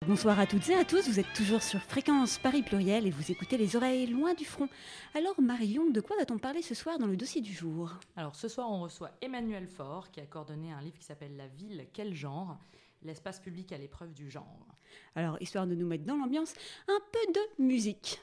Bonsoir à toutes et à tous, vous êtes toujours sur Fréquence Paris Pluriel et vous écoutez Les Oreilles Loin du Front. Alors Marion, de quoi va-t-on parler ce soir dans le dossier du jour ? Alors ce soir on reçoit Emmanuel Faure qui a coordonné un livre qui s'appelle La ville, quel genre ? L'espace public à l'épreuve du genre. Alors histoire de nous mettre dans l'ambiance, un peu de musique.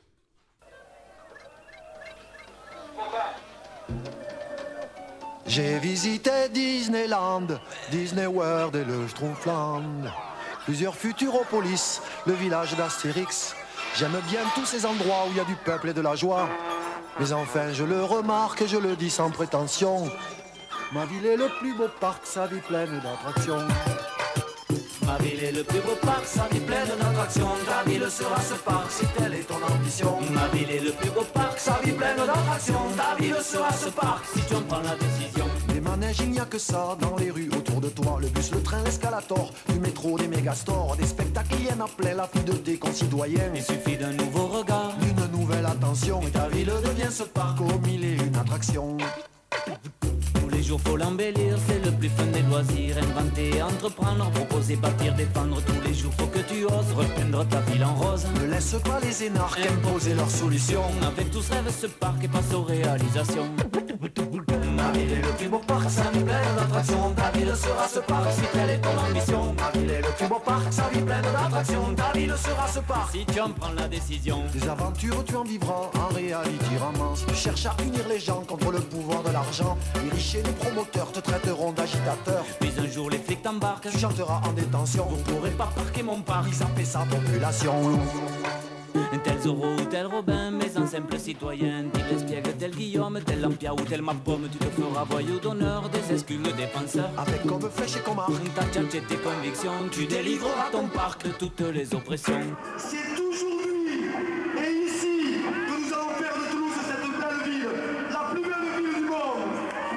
J'ai visité Disneyland, Disney World et le Schtroumpfland. Plusieurs futuropolis, le village d'Astérix. J'aime bien tous ces endroits où il y a du peuple et de la joie. Mais enfin, je le remarque et je le dis sans prétention. Ma ville est le plus beau parc, sa vie pleine d'attractions. Ma ville est le plus beau parc, sa vie pleine d'attractions. Ta ville sera ce parc si telle est ton ambition. Ma ville est le plus beau parc, sa vie pleine d'attractions. Ta ville sera ce parc si tu en prends la décision. Des manèges, il n'y a que ça dans les rues autour de toi. Le bus, le train, l'escalator, du métro, des mégastores. Des spectacles, il y en a plein, la pluie de tes concitoyens. Il suffit d'un nouveau regard, D'une nouvelle attention et ta ville devient ce parc. comme il est une attraction. Tous les jours faut l'embellir, c'est le plus fun des loisirs. Inventer, entreprendre, proposer, bâtir, défendre. Tous les jours faut que tu oses repeindre ta ville en rose. Ne laisse pas les énarques imposer leurs solutions. Avec tous rêve ce parc et passe aux réalisations. Ma ville est le plus beau parc, sa vie pleine d'attractions. Ta ville sera ce parc si telle est ton ambition. Ma ville est le plus beau parc, sa vie pleine d'attractions. Ta ville sera ce parc Si tu en prends la décision. Des aventures tu en vivras en réalité romance. Tu cherches à unir les gens contre le pouvoir de l'argent. Les riches et les promoteurs te traiteront d'agitateur. Puis un jour les flics t'embarquent. Tu chanteras en détention. Vous pourrez pas parquer mon parc. Ils zapper sa population. Un tel Zorro ou tel Robin, mais un simple citoyen. Tel espiègle, tel Guillaume, tel Lampia ou tel Mapomme. Tu te feras voyou d'honneur, des escules défenseurs. Avec comme flèche et comme arc. Ta tchatche et tes convictions, tu délivreras ton parc de toutes les oppressions. C'est aujourd'hui et ici que nous allons faire de Toulouse cette belle ville, la plus belle ville du monde.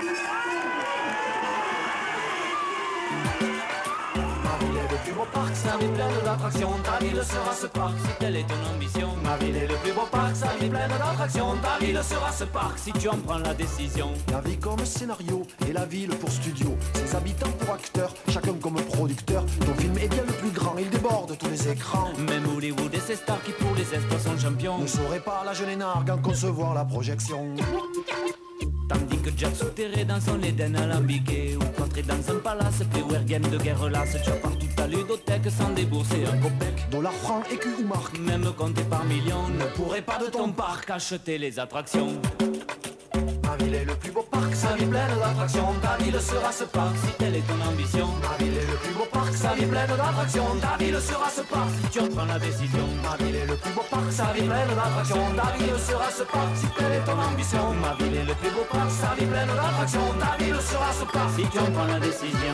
Ma ville est le plus beau parc, sa vie pleine d'attractions. Ta ville sera ce parc si telle est ton ambition. Ma ville est le plus beau parc, sa vie pleine d'attractions. Ta ville sera ce parc si tu en prends la décision. La vie comme scénario et la ville pour studio. Ses habitants pour acteurs, chacun comme producteur. Ton film est bien le plus grand, il déborde tous les écrans. Même Hollywood et ses stars qui pour les espoirs sont champions. Ne saurait pas la jeune énarque en concevoir la projection. Tandis que Jack souterré dans son Éden alambiqué, ou cloîtré dans un palace, Beware game de guerre lasse, tu as partout ta ludothèque sans débourser un copec. Dollar, franc, écu ou marque. Même compté par millions, ne pourrait pas de ton parc acheter les attractions. Ma ville est le plus beau parc, Sa vie pleine d'attractions, ta ville sera ce parc si telle est ton ambition. ma ville est le plus beau parc, Sa vie pleine d'attractions, ta ville sera ce parc si tu en prends la décision. ma ville est le plus beau parc, Sa vie pleine d'attractions, ta ville sera ce parc si telle est ton ambition. Ma ville est le plus beau parc, sa vie pleine d'attractions, ta ville sera ce parc si tu en prends la décision.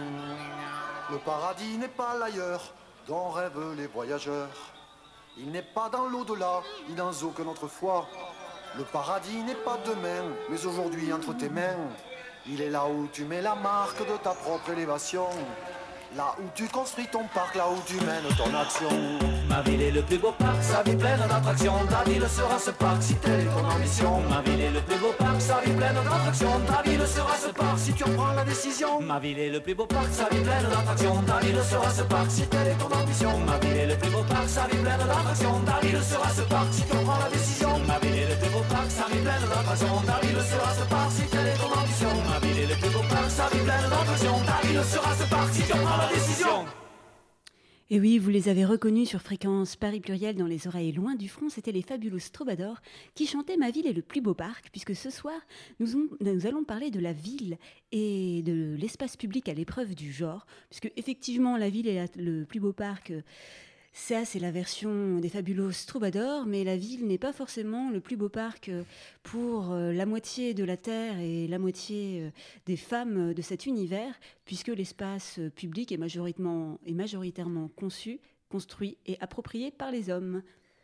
Le paradis n'est pas l'ailleurs dont rêvent les voyageurs. Il n'est pas dans l'au-delà, ni dans aucun autre foi. Le paradis n'est pas demain, mais aujourd'hui entre tes mains. Il est là où tu mets la marque de ta propre élévation. Là où tu construis ton parc, là où tu mènes ton action. Ma ville est le plus beau parc, sa vie pleine d'attractions. Ta ville sera ce parc si telle est ton ambition. Ma ville est le plus beau parc, sa vie pleine d'attractions. Ta ville sera ce parc si tu en prends la décision. Ma ville est le plus beau parc, sa vie pleine d'attractions. Ta ville sera ce parc si telle est ton ambition. Ma ville est le plus beau parc, sa vie pleine d'attractions. Ta ville sera ce parc si tu en prends la décision. Ma ville est le plus beau parc, sa vie pleine d'attractions. Ta ville sera ce parc si telle est ton ambition. Ma ville est le plus beau parc, sa vie pleine d'attractions. Ta ville sera ce parc si tu en prends la décision. Et oui, vous les avez reconnus sur Fréquence Paris Pluriel dans les oreilles loin du front, c'était les fabuleux Troubadours qui chantaient Ma ville est le plus beau parc, puisque ce soir, nous allons parler de la ville et de l'espace public à l'épreuve du genre, puisque effectivement la ville est le plus beau parc. Ça, c'est la version des fabuleux Troubadours, mais la ville n'est pas forcément le plus beau parc pour la moitié de la Terre et la moitié des femmes de cet univers, puisque l'espace public est majoritairement conçu, construit et approprié par les hommes.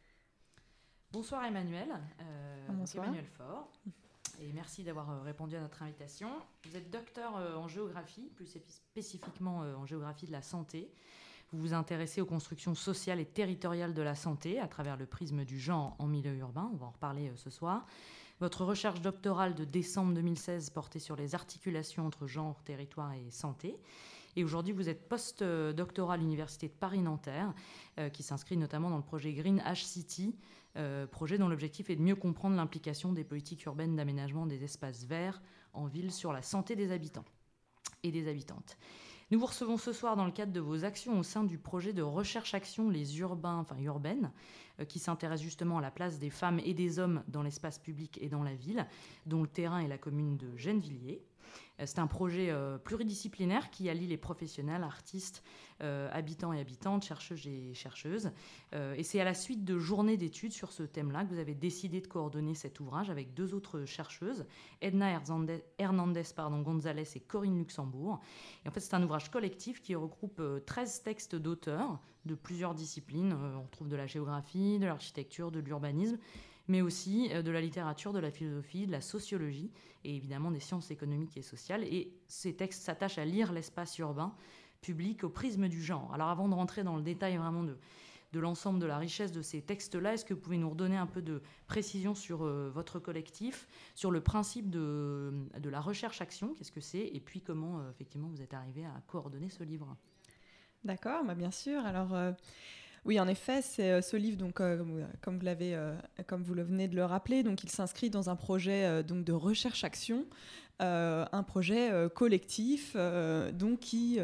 Bonsoir Emmanuel, Bonsoir. Emmanuel Faure, et merci d'avoir répondu à notre invitation. Vous êtes docteur en géographie, plus spécifiquement en géographie de la santé. Vous vous intéressez aux constructions sociales et territoriales de la santé à travers le prisme du genre en milieu urbain. On va en reparler ce soir. Votre recherche doctorale de décembre 2016 portait sur les articulations entre genre, territoire et santé. Et aujourd'hui, vous êtes post-doctorat à l'Université de Paris-Nanterre, qui s'inscrit notamment dans le projet Green H-City, projet dont l'objectif est de mieux comprendre l'implication des politiques urbaines d'aménagement des espaces verts en ville sur la santé des habitants et des habitantes. Nous vous recevons ce soir dans le cadre de vos actions au sein du projet de recherche-action Les Urbaines, qui s'intéresse justement à la place des femmes et des hommes dans l'espace public et dans la ville, dont le terrain est la commune de Gennevilliers. C'est un projet pluridisciplinaire qui allie les professionnels, artistes, habitants et habitantes, chercheuses et chercheuses. Et c'est à la suite de journées d'études sur ce thème-là que vous avez décidé de coordonner cet ouvrage avec 2 autres chercheuses, Edna Hernandez Gonzalez et Corinne Luxembourg. Et en fait, c'est un ouvrage collectif qui regroupe 13 textes d'auteurs de plusieurs disciplines. On retrouve de la géographie, de l'architecture, de l'urbanisme, mais aussi de la littérature, de la philosophie, de la sociologie et évidemment des sciences économiques et sociales. Et ces textes s'attachent à lire l'espace urbain public au prisme du genre. Alors avant de rentrer dans le détail vraiment de l'ensemble de la richesse de ces textes-là, est-ce que vous pouvez nous redonner un peu de précision sur votre collectif, sur le principe de la recherche-action, qu'est-ce que c'est, et puis comment effectivement vous êtes arrivé à coordonner ce livre? D'accord, bien sûr. Alors... Oui, en effet, c'est ce livre, donc, comme vous le venez de le rappeler, donc, il s'inscrit dans un projet donc, de recherche-action, un projet collectif donc, qui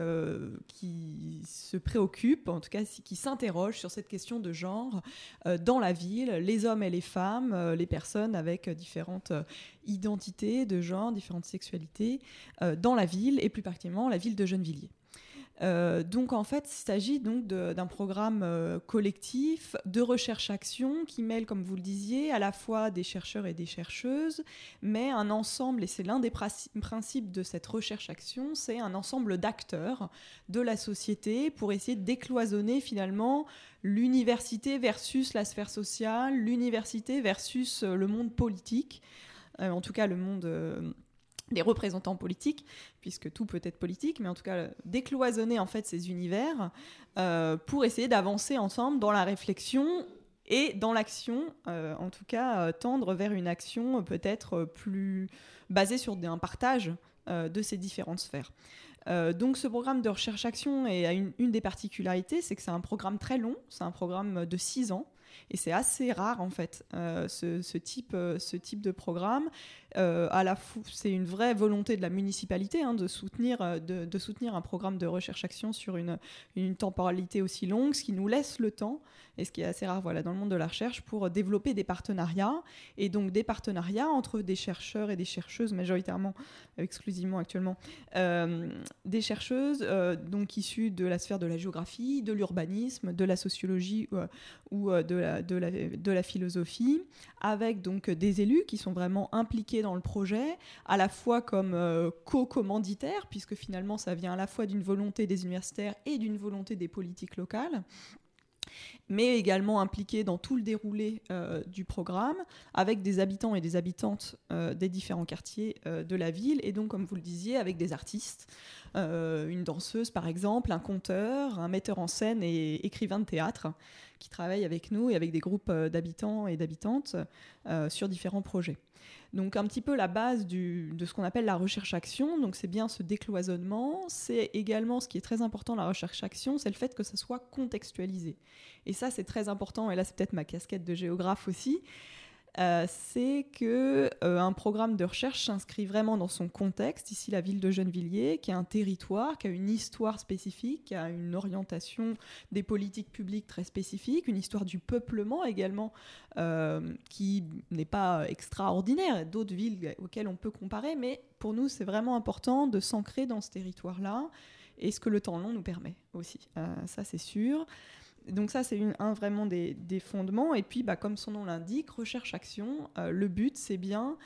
se préoccupe, en tout cas qui s'interroge sur cette question de genre dans la ville, les hommes et les femmes, les personnes avec différentes identités de genre, différentes sexualités dans la ville, et plus particulièrement la ville de Gennevilliers. Donc en fait, il s'agit donc d'un programme collectif de recherche-action qui mêle, comme vous le disiez, à la fois des chercheurs et des chercheuses, mais un ensemble, et c'est l'un des principes de cette recherche-action, c'est un ensemble d'acteurs de la société pour essayer de décloisonner finalement l'université versus la sphère sociale, l'université versus le monde politique, en tout cas le monde... des représentants politiques, puisque tout peut être politique, mais en tout cas décloisonner en fait ces univers pour essayer d'avancer ensemble dans la réflexion et dans l'action, en tout cas tendre vers une action peut-être plus basée sur un partage de ces différentes sphères. Donc ce programme de recherche-action a une des particularités, c'est que c'est un programme très long, c'est un programme de 6 ans, et c'est assez rare en fait, ce type de programme. C'est une vraie volonté de la municipalité de soutenir un programme de recherche-action sur une temporalité aussi longue, ce qui nous laisse le temps, et ce qui est assez rare dans le monde de la recherche, pour développer des partenariats, et donc des partenariats entre des chercheurs et des chercheuses, majoritairement, exclusivement actuellement, des chercheuses donc issues de la sphère de la géographie, de l'urbanisme, de la sociologie ou de la philosophie, avec donc des élus qui sont vraiment impliqués dans le projet, à la fois comme co-commanditaires, puisque finalement ça vient à la fois d'une volonté des universitaires et d'une volonté des politiques locales, mais également impliqués dans tout le déroulé du programme, avec des habitants et des habitantes des différents quartiers de la ville, et donc, comme vous le disiez, avec des artistes, une danseuse par exemple, un conteur, un metteur en scène et écrivain de théâtre, qui travaillent avec nous et avec des groupes d'habitants et d'habitantes sur différents projets. Donc un petit peu la base de ce qu'on appelle la recherche-action, donc c'est bien ce décloisonnement, c'est également ce qui est très important dans la recherche-action, c'est le fait que ça soit contextualisé. Et ça c'est très important, et là c'est peut-être ma casquette de géographe aussi, c'est qu'un programme de recherche s'inscrit vraiment dans son contexte, ici la ville de Gennevilliers, qui a un territoire, qui a une histoire spécifique, qui a une orientation des politiques publiques très spécifique, une histoire du peuplement également, qui n'est pas extraordinaire, d'autres villes auxquelles on peut comparer, mais pour nous c'est vraiment important de s'ancrer dans ce territoire-là, et ce que le temps long nous permet aussi, ça c'est sûr. Donc ça, c'est vraiment des fondements. Et puis, comme son nom l'indique, recherche-action, le but, c'est bien...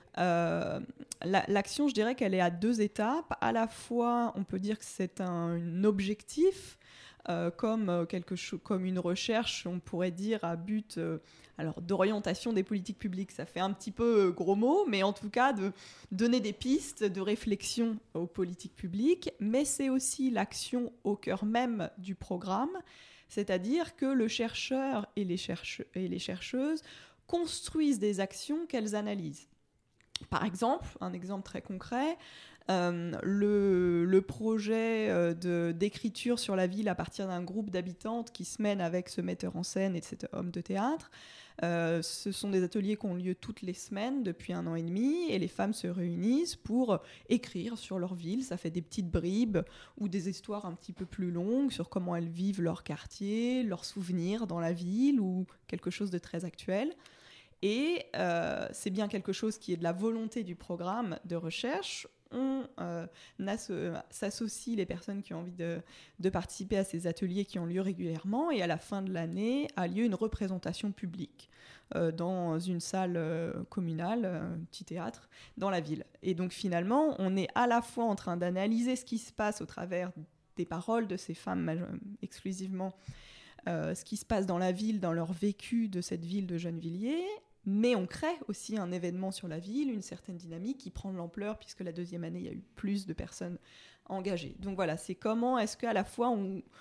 l'action, je dirais qu'elle est à 2 étapes. À la fois, on peut dire que c'est un objectif, comme une recherche, on pourrait dire, à but d'orientation des politiques publiques. Ça fait un petit peu gros mot, mais en tout cas, de donner des pistes de réflexion aux politiques publiques. Mais c'est aussi l'action au cœur même du programme. C'est-à-dire que le chercheur et les chercheuses construisent des actions qu'elles analysent. Par exemple, un exemple très concret, Le projet d'écriture sur la ville à partir d'un groupe d'habitantes qui se mène avec ce metteur en scène et cet homme de théâtre. Ce sont des ateliers qui ont lieu toutes les semaines depuis 1 an et demi et les femmes se réunissent pour écrire sur leur ville. Ça fait des petites bribes ou des histoires un petit peu plus longues sur comment elles vivent leur quartier, leurs souvenirs dans la ville ou quelque chose de très actuel. Et c'est bien quelque chose qui est de la volonté du programme de recherche. On s'associe les personnes qui ont envie de participer à ces ateliers qui ont lieu régulièrement et à la fin de l'année a lieu une représentation publique dans une salle communale, un petit théâtre, dans la ville. Et donc finalement, on est à la fois en train d'analyser ce qui se passe au travers des paroles de ces femmes exclusivement, ce qui se passe dans la ville, dans leur vécu de cette ville de Gennevilliers, mais on crée aussi un événement sur la ville, une certaine dynamique qui prend de l'ampleur puisque la 2e année, il y a eu plus de personnes engagées. Donc voilà, c'est comment est-ce qu'à la fois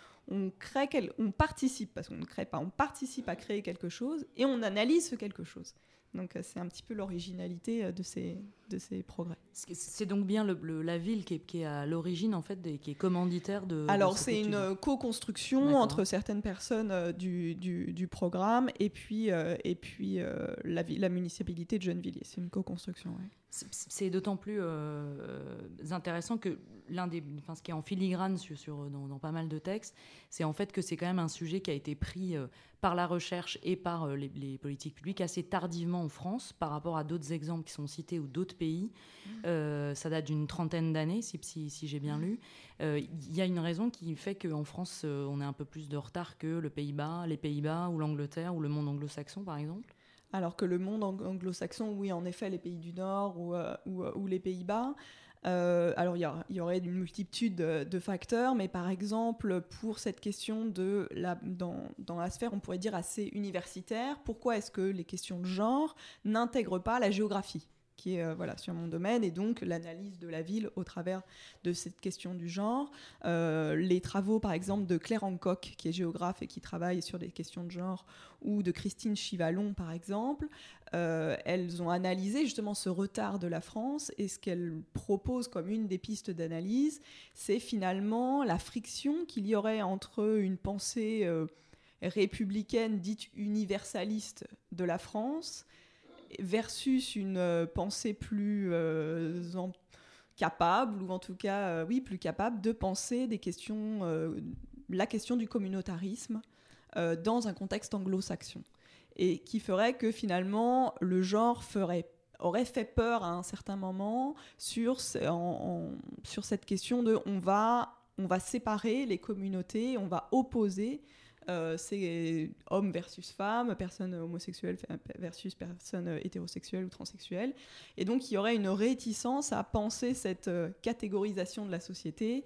on participe, parce qu'on ne crée pas, on participe à créer quelque chose et on analyse ce quelque chose. Donc c'est un petit peu l'originalité de ces progrès. C'est donc bien la ville qui est à l'origine, en fait, qui est commanditaire de... Alors c'est une co-construction entre certaines personnes du programme et puis la municipalité de Gennevilliers. C'est une co-construction, oui. C'est d'autant plus intéressant que ce qui est en filigrane dans pas mal de textes, c'est en fait que c'est quand même un sujet qui a été pris par la recherche et par les politiques publiques assez tardivement en France par rapport à d'autres exemples qui sont cités ou d'autres pays. Ça date d'une 30aine d'années, si j'ai bien lu. Il y a une raison qui fait qu'en France, on est un peu plus de retard que les Pays-Bas ou l'Angleterre ou le monde anglo-saxon, par exemple. Alors que le monde anglo-saxon, oui, en effet, les pays du Nord ou les Pays-Bas. Alors, il y aurait une multitude de facteurs, mais par exemple, pour cette question dans la sphère, on pourrait dire assez universitaire, pourquoi est-ce que les questions de genre n'intègrent pas la géographie ? Qui est sur mon domaine, et donc l'analyse de la ville au travers de cette question du genre. Les travaux, par exemple, de Claire Hancock, qui est géographe et qui travaille sur des questions de genre, ou de Christine Chivalon, par exemple, elles ont analysé justement ce retard de la France, et ce qu'elles proposent comme une des pistes d'analyse, c'est finalement la friction qu'il y aurait entre une pensée républicaine dite universaliste de la France versus une pensée plus capable, ou en tout cas, plus capable de penser des questions, la question du communautarisme dans un contexte anglo-saxon. Et qui ferait que finalement, le genre aurait fait peur à un certain moment sur cette question de on va séparer les communautés, on va opposer c'est hommes versus femmes, personnes homosexuelles versus personnes hétérosexuelles ou transsexuelles. Et donc, il y aurait une réticence à penser cette catégorisation de la société,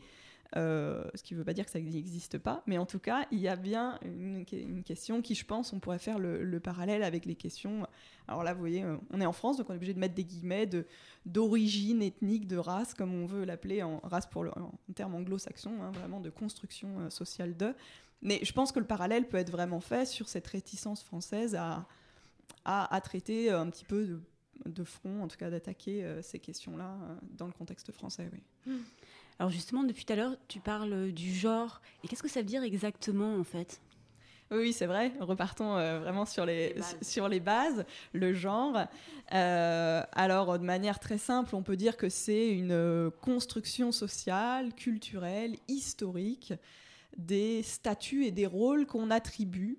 ce qui ne veut pas dire que ça n'existe pas, mais en tout cas, il y a bien une question qui, je pense, on pourrait faire le parallèle avec les questions... Alors là, vous voyez, on est en France, donc on est obligé de mettre des guillemets d'origine ethnique, de race, comme on veut l'appeler, en race en termes anglo-saxons, hein, vraiment de construction sociale de... Mais je pense que le parallèle peut être vraiment fait sur cette réticence française à traiter un petit peu de front, en tout cas d'attaquer ces questions-là dans le contexte français. Oui. Alors justement, depuis tout à l'heure, tu parles du genre. Et qu'est-ce que ça veut dire exactement, en fait ? Oui, c'est vrai. Repartons vraiment sur les bases. Le genre. Alors, de manière très simple, on peut dire que c'est une construction sociale, culturelle, historique, des statuts et des rôles qu'on attribue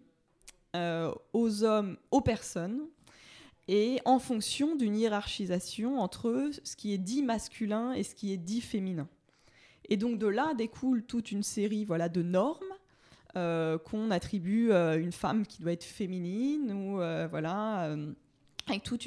aux hommes, aux personnes, et en fonction d'une hiérarchisation entre ce qui est dit masculin et ce qui est dit féminin. Et donc de là découle toute une série de normes qu'on attribue à une femme qui doit être féminine, ou avec toute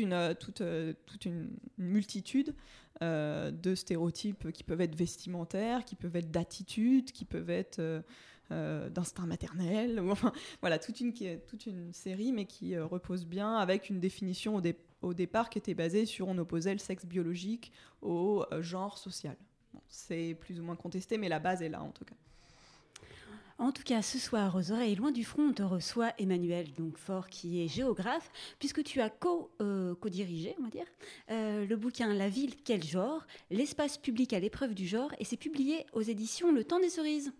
une multitude de stéréotypes qui peuvent être vestimentaires, qui peuvent être d'attitude, qui peuvent être d'instinct maternel, toute une série, mais qui repose bien avec une définition au départ qui était basée sur on opposait le sexe biologique au genre social. Bon, c'est plus ou moins contesté, mais la base est là en tout cas. En tout cas, ce soir, aux oreilles loin du front, on te reçoit Emmanuel donc Faure, qui est géographe, puisque tu as co-dirigé, on va dire, le bouquin La ville, quel genre, l'espace public à l'épreuve du genre, et c'est publié aux éditions Le Temps des Cerises.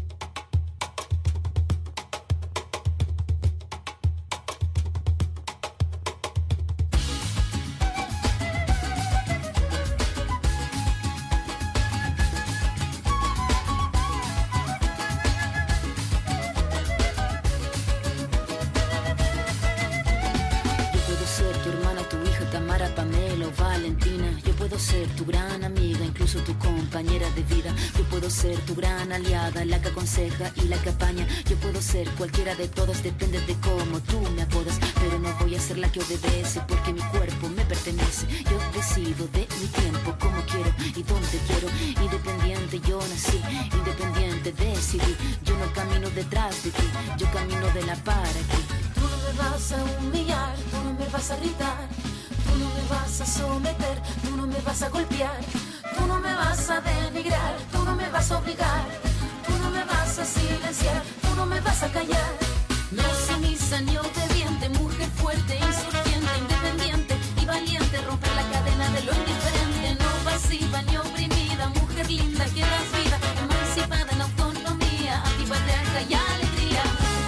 Tu gran amiga, incluso tu compañera de vida. Yo puedo ser tu gran aliada, la que aconseja y la que apaña. Yo puedo ser cualquiera de todas, depende de cómo tú me apodas. Pero no voy a ser la que obedece, porque mi cuerpo me pertenece. Yo decido de mi tiempo, como quiero y donde quiero. Independiente yo nací, independiente decidí. Yo no camino detrás de ti, yo camino de la par aquí. Tú no me vas a humillar, tú no me vas a gritar. Tú no me vas a someter, tú no me vas a golpear, tú no me vas a denigrar, tú no me vas a obligar, tú no me vas a silenciar, tú no me vas a callar. No sumisa ni obediente, mujer fuerte, insurgente, independiente y valiente, romper la cadena de lo indiferente, no pasiva ni oprimida, mujer linda que das vida, emancipada en autonomía, antipatriarca y alegría.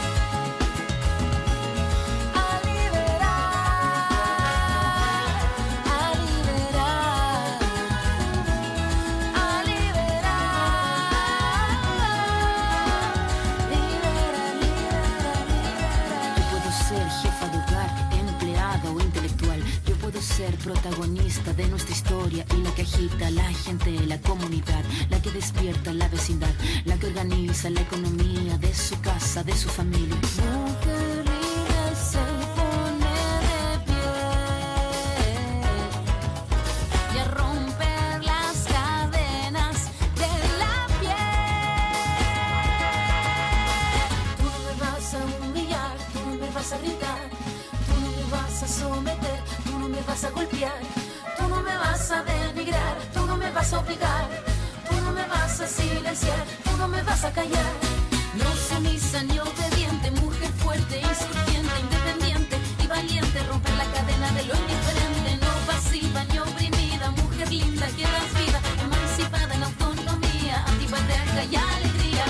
Ser protagonista de nuestra historia y la que agita a la gente, la comunidad, la que despierta la vecindad, la que organiza la economía de su casa, de su familia. Mujer libre se pone de pie y a romper las cadenas de la piel. Tú no me vas a humillar, tú no me vas a gritar, tú no me vas a someter, tú no me vas a golpear, tú no me vas a denigrar, tú no me vas a obligar, tú no me vas a silenciar, tú no me vas a callar. No sumisa ni obediente, mujer fuerte, insurgente, independiente y valiente, romper la cadena de lo indiferente, no pasiva ni oprimida, mujer linda que das vida, emancipada en autonomía, antipatriarca y alegría.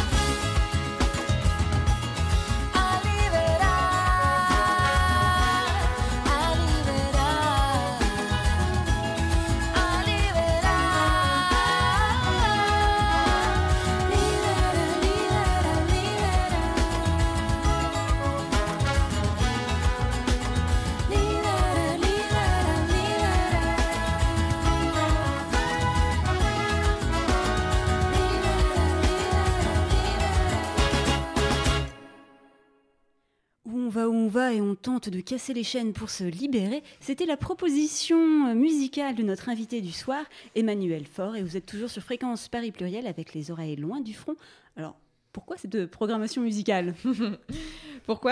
Où on va et on tente de casser les chaînes pour se libérer. C'était la proposition musicale de notre invité du soir, Emmanuel Faure, et vous êtes toujours sur Fréquence Paris Pluriel avec les oreilles loin du front. Alors, pourquoi cette programmation musicale ? Pourquoi ?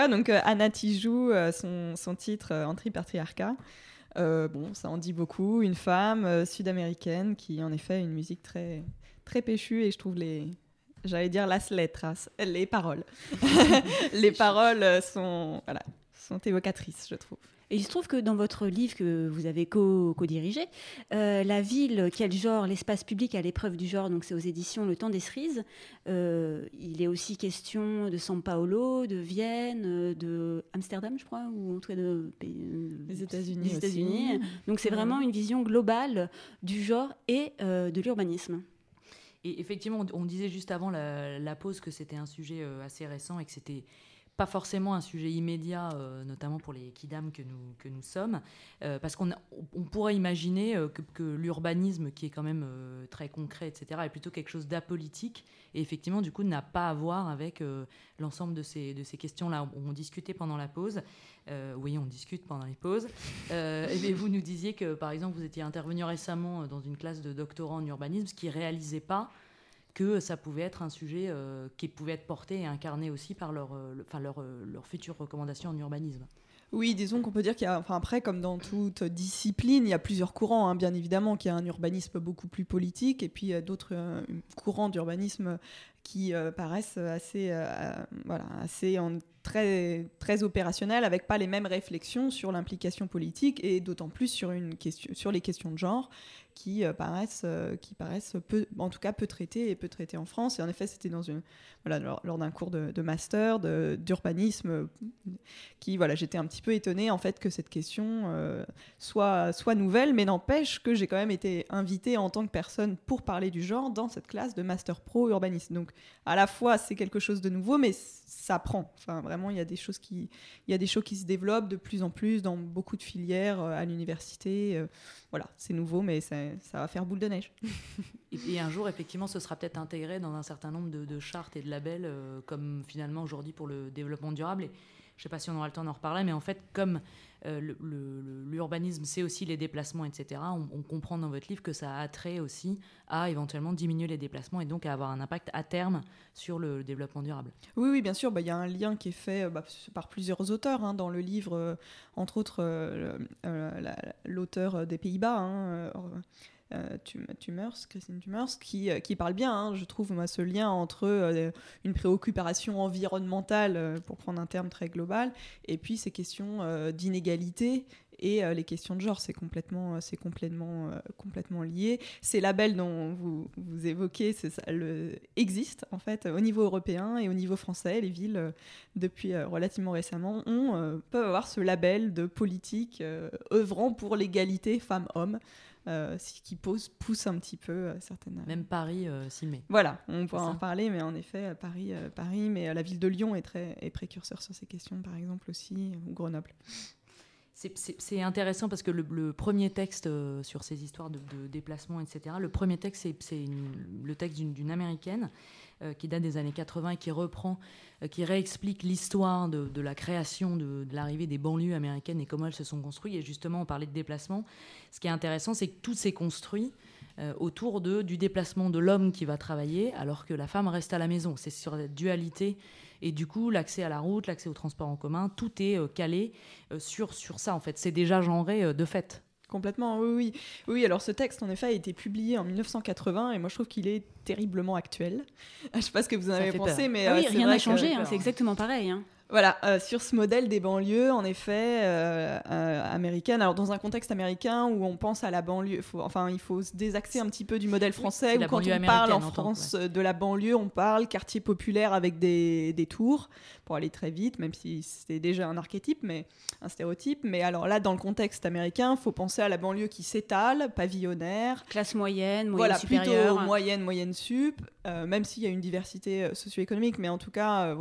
Donc, Anna Tijoux, son titre « Anti-patriarcat ». Bon, ça en dit beaucoup. Une femme sud-américaine qui, en effet, a une musique très, très péchue, et je trouve j'allais dire las letras, les paroles. Les paroles sont évocatrices, je trouve. Et il se trouve que dans votre livre que vous avez co-dirigé, La ville, quel genre, l'espace public à l'épreuve du genre, donc c'est aux éditions Le Temps des Cerises, il est aussi question de São Paulo, de Vienne, de Amsterdam, je crois, ou en tout cas les États-Unis. Les États-Unis. Donc c'est vraiment une vision globale du genre et de l'urbanisme. Et effectivement, on disait juste avant la pause que c'était un sujet assez récent et que c'était pas forcément un sujet immédiat, notamment pour les kidam que nous sommes, parce qu'on pourrait imaginer que l'urbanisme, qui est quand même très concret, etc., est plutôt quelque chose d'apolitique, et effectivement, du coup, n'a pas à voir avec l'ensemble de ces questions-là. On discutait pendant la pause, oui, on discute pendant les pauses, et vous nous disiez que, par exemple, vous étiez intervenu récemment dans une classe de doctorants en urbanisme, ce qui ne réalisait pas que ça pouvait être un sujet qui pouvait être porté et incarné aussi par leurs futures recommandations en urbanisme. Oui, disons qu'on peut dire qu'il y a, enfin après, comme dans toute discipline, il y a plusieurs courants, hein, bien évidemment, qu'il y a un urbanisme beaucoup plus politique, et puis d'autres courants d'urbanisme qui paraissent assez très, très opérationnels, avec pas les mêmes réflexions sur l'implication politique, et d'autant plus sur les questions de genre, qui paraissent peu, en tout cas peu traitées en France. Et en effet, c'était lors d'un cours de master d'urbanisme j'étais un petit peu étonnée en fait que cette question soit nouvelle, mais n'empêche que j'ai quand même été invitée en tant que personne pour parler du genre dans cette classe de master pro urbanisme. Donc à la fois c'est quelque chose de nouveau, mais ça prend. Enfin vraiment, il y a des choses qui se développent de plus en plus dans beaucoup de filières à l'université. Voilà, c'est nouveau, mais ça va faire boule de neige. Et un jour, effectivement, ce sera peut-être intégré dans un certain nombre de chartes et de labels, comme finalement aujourd'hui pour le développement durable. Et je ne sais pas si on aura le temps d'en reparler, mais en fait, comme l'urbanisme, c'est aussi les déplacements, etc., on comprend dans votre livre que ça a attrait aussi à éventuellement diminuer les déplacements et donc à avoir un impact à terme sur le développement durable. Oui, bien sûr. Il y a un lien qui est fait par plusieurs auteurs dans le livre, entre autres l'auteur des Pays-Bas, Christine Tumers, qui parle bien, je trouve, ce lien entre une préoccupation environnementale, pour prendre un terme très global, et puis ces questions d'inégalité et les questions de genre. C'est complètement lié. Ces labels dont vous évoquez existent en fait au niveau européen et au niveau français. Les villes, depuis relativement récemment, peuvent avoir ce label de politique œuvrant pour l'égalité femmes-hommes. Ce qui pousse un petit peu certaines... Même Paris s'y met. Voilà, on pourra en parler, mais en effet, Paris, mais la ville de Lyon est précurseur sur ces questions, par exemple, aussi, ou Grenoble. C'est intéressant parce que le premier texte sur ces histoires de déplacement, etc., le premier texte, c'est le texte d'une Américaine qui date des années 80 et qui reprend, qui réexplique l'histoire de la création, de l'arrivée des banlieues américaines et comment elles se sont construites. Et justement, on parlait de déplacement. Ce qui est intéressant, c'est que tout s'est construit autour du déplacement de l'homme qui va travailler alors que la femme reste à la maison. C'est sur la dualité. Et du coup, l'accès à la route, l'accès au transport en commun, tout est calé sur ça, en fait. C'est déjà genré de fait. Complètement, oui. Oui, alors ce texte, en effet, a été publié en 1980 et moi, je trouve qu'il est terriblement actuel. Je ne sais pas ce que vous en avez pensé, mais... oui, rien n'a changé, c'est exactement pareil. Voilà, sur ce modèle des banlieues, en effet, américaines. Alors, dans un contexte américain où on pense à la banlieue, il faut se désaxer un petit peu du modèle français, où quand on parle en France de la banlieue, on parle quartier populaire avec des tours, pour aller très vite, même si c'était déjà un archétype, mais un stéréotype. Mais alors là, dans le contexte américain, il faut penser à la banlieue qui s'étale, pavillonnaire. Classe moyenne Plutôt supérieure. moyenne sup, même s'il y a une diversité socio-économique, mais en tout cas,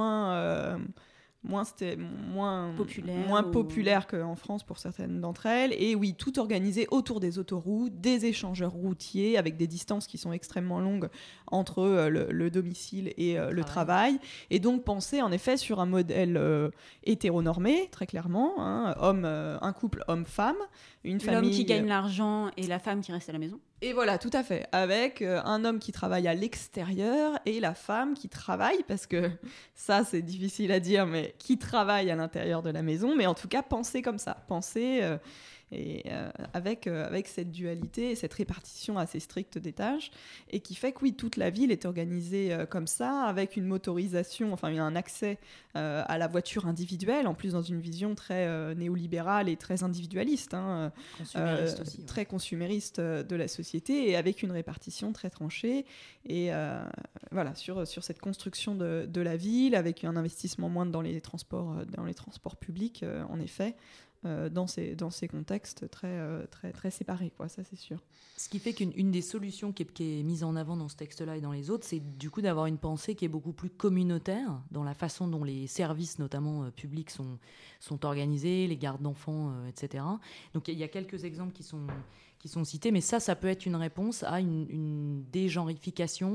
moins populaire qu'en France pour certaines d'entre elles. Et oui, tout organisé autour des autoroutes, des échangeurs routiers avec des distances qui sont extrêmement longues entre le domicile et le travail. Et donc penser en effet sur un modèle hétéronormé, très clairement, un couple homme-femme, une famille... L'homme qui gagne l'argent et la femme qui reste à la maison. Et voilà, tout à fait. Avec un homme qui travaille à l'extérieur et la femme qui travaille, parce que ça, c'est difficile à dire, mais qui travaille à l'intérieur de la maison. Mais en tout cas, penser comme ça. Penser avec cette dualité et cette répartition assez stricte des tâches. Et qui fait que oui, toute la ville est organisée comme ça, avec une motorisation, un accès à la voiture individuelle, en plus dans une vision très néolibérale et très individualiste. Consumériste aussi. Très consumériste de la société et avec une répartition très tranchée. Et voilà, sur cette construction de la ville, avec un investissement moindre dans les transports publics, en effet. Dans ces contextes très, très, très séparés, quoi, ça c'est sûr. Ce qui fait qu'une des solutions qui est mise en avant dans ce texte-là et dans les autres, c'est du coup d'avoir une pensée qui est beaucoup plus communautaire dans la façon dont les services, notamment publics, sont organisés, les gardes d'enfants, etc. Donc il y a quelques exemples qui sont cités, mais ça peut être une réponse à une dégenrification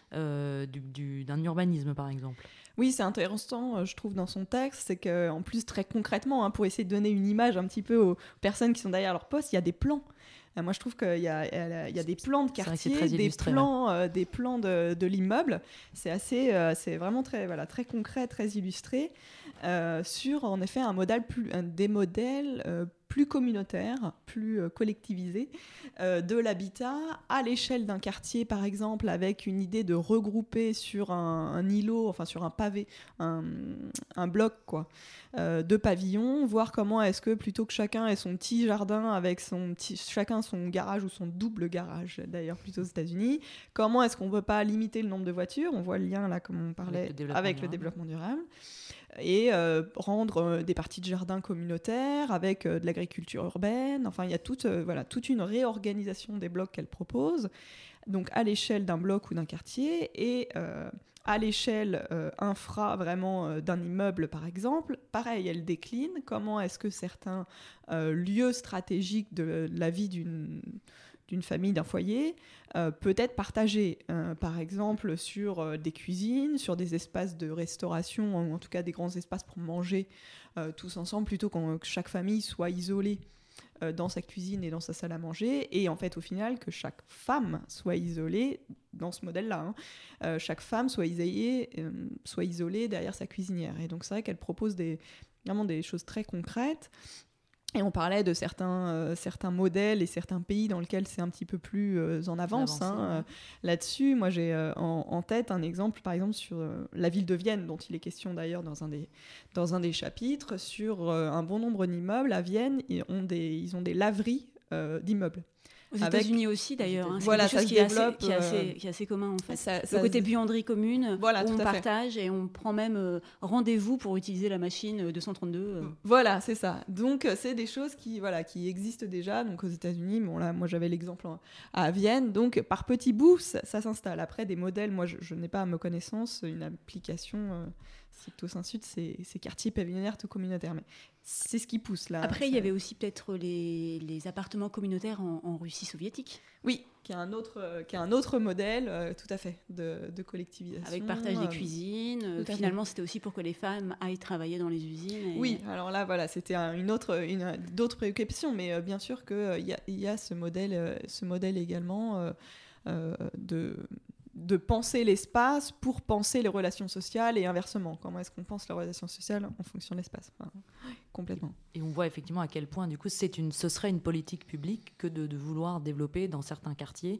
d'un urbanisme, par exemple. Oui, c'est intéressant, je trouve, dans son texte, c'est qu'en plus, très concrètement, pour essayer de donner une image un petit peu aux personnes qui sont derrière leur poste, il y a des plans. Moi, je trouve qu'il y a des plans de quartier, des plans de l'immeuble. C'est vraiment très concret, très illustré, sur, en effet, des modèles plus communautaires, plus collectivisés, de l'habitat à l'échelle d'un quartier, par exemple, avec une idée de regrouper sur un îlot, enfin sur un pavé, un bloc, quoi, de pavillons, voir comment est-ce que, plutôt que chacun ait son petit jardin avec chacun son garage ou son double garage, d'ailleurs plutôt aux États-Unis, comment est-ce qu'on ne peut pas limiter le nombre de voitures, on voit le lien là, comme on parlait, avec le développement durable, et rendre des parties de jardin communautaires avec de l'agriculture urbaine. Enfin, il y a toute une réorganisation des blocs qu'elle propose, donc à l'échelle d'un bloc ou d'un quartier, et à l'échelle infra vraiment d'un immeuble, par exemple. Pareil, elle décline comment est-ce que certains lieux stratégiques de la vie d'une famille, d'un foyer, peut être partagé, par exemple sur des cuisines, sur des espaces de restauration, ou en tout cas des grands espaces pour manger tous ensemble, plutôt que chaque famille soit isolée dans sa cuisine et dans sa salle à manger, et en fait au final que chaque femme soit isolée dans ce modèle-là, chaque femme soit isolée derrière sa cuisinière. Et donc c'est vrai qu'elle propose vraiment des choses très concrètes. Et on parlait de certains modèles et certains pays dans lesquels c'est un petit peu plus en avance. Là-dessus, moi j'ai en tête un exemple, par exemple, sur la ville de Vienne, dont il est question d'ailleurs dans un des chapitres, sur un bon nombre d'immeubles à Vienne. Ils ont des laveries d'immeubles. Aux États-Unis aussi, d'ailleurs. C'est voilà, quelque chose qui est assez commun, en fait. Le côté buanderie commune, voilà, où on partage et on prend même rendez-vous pour utiliser la machine 232. Voilà, c'est ça. Donc, c'est des choses qui existent déjà. Donc, aux États-Unis, bon, là, moi, j'avais l'exemple à Vienne. Donc, par petits bouts, ça s'installe. Après, des modèles, moi, je n'ai pas à ma connaissance une application stricto sensu, c'est quartiers pavillonnaires tout communautaires. Mais c'est ce qui pousse là. Après, il y avait aussi peut-être les appartements communautaires en Russie soviétique. Oui, qui est un autre modèle, tout à fait, de collectivisation. Avec partage des cuisines. Finalement, c'était aussi pour que les femmes aillent travailler dans les usines. Oui, alors là, voilà, c'était d'autres préoccupations, mais bien sûr qu'il y a ce modèle également de penser l'espace pour penser les relations sociales et inversement. Comment est-ce qu'on pense les relations sociales en fonction de l'espace ? Complètement. Et on voit effectivement à quel point, du coup, ce serait une politique publique que de vouloir développer dans certains quartiers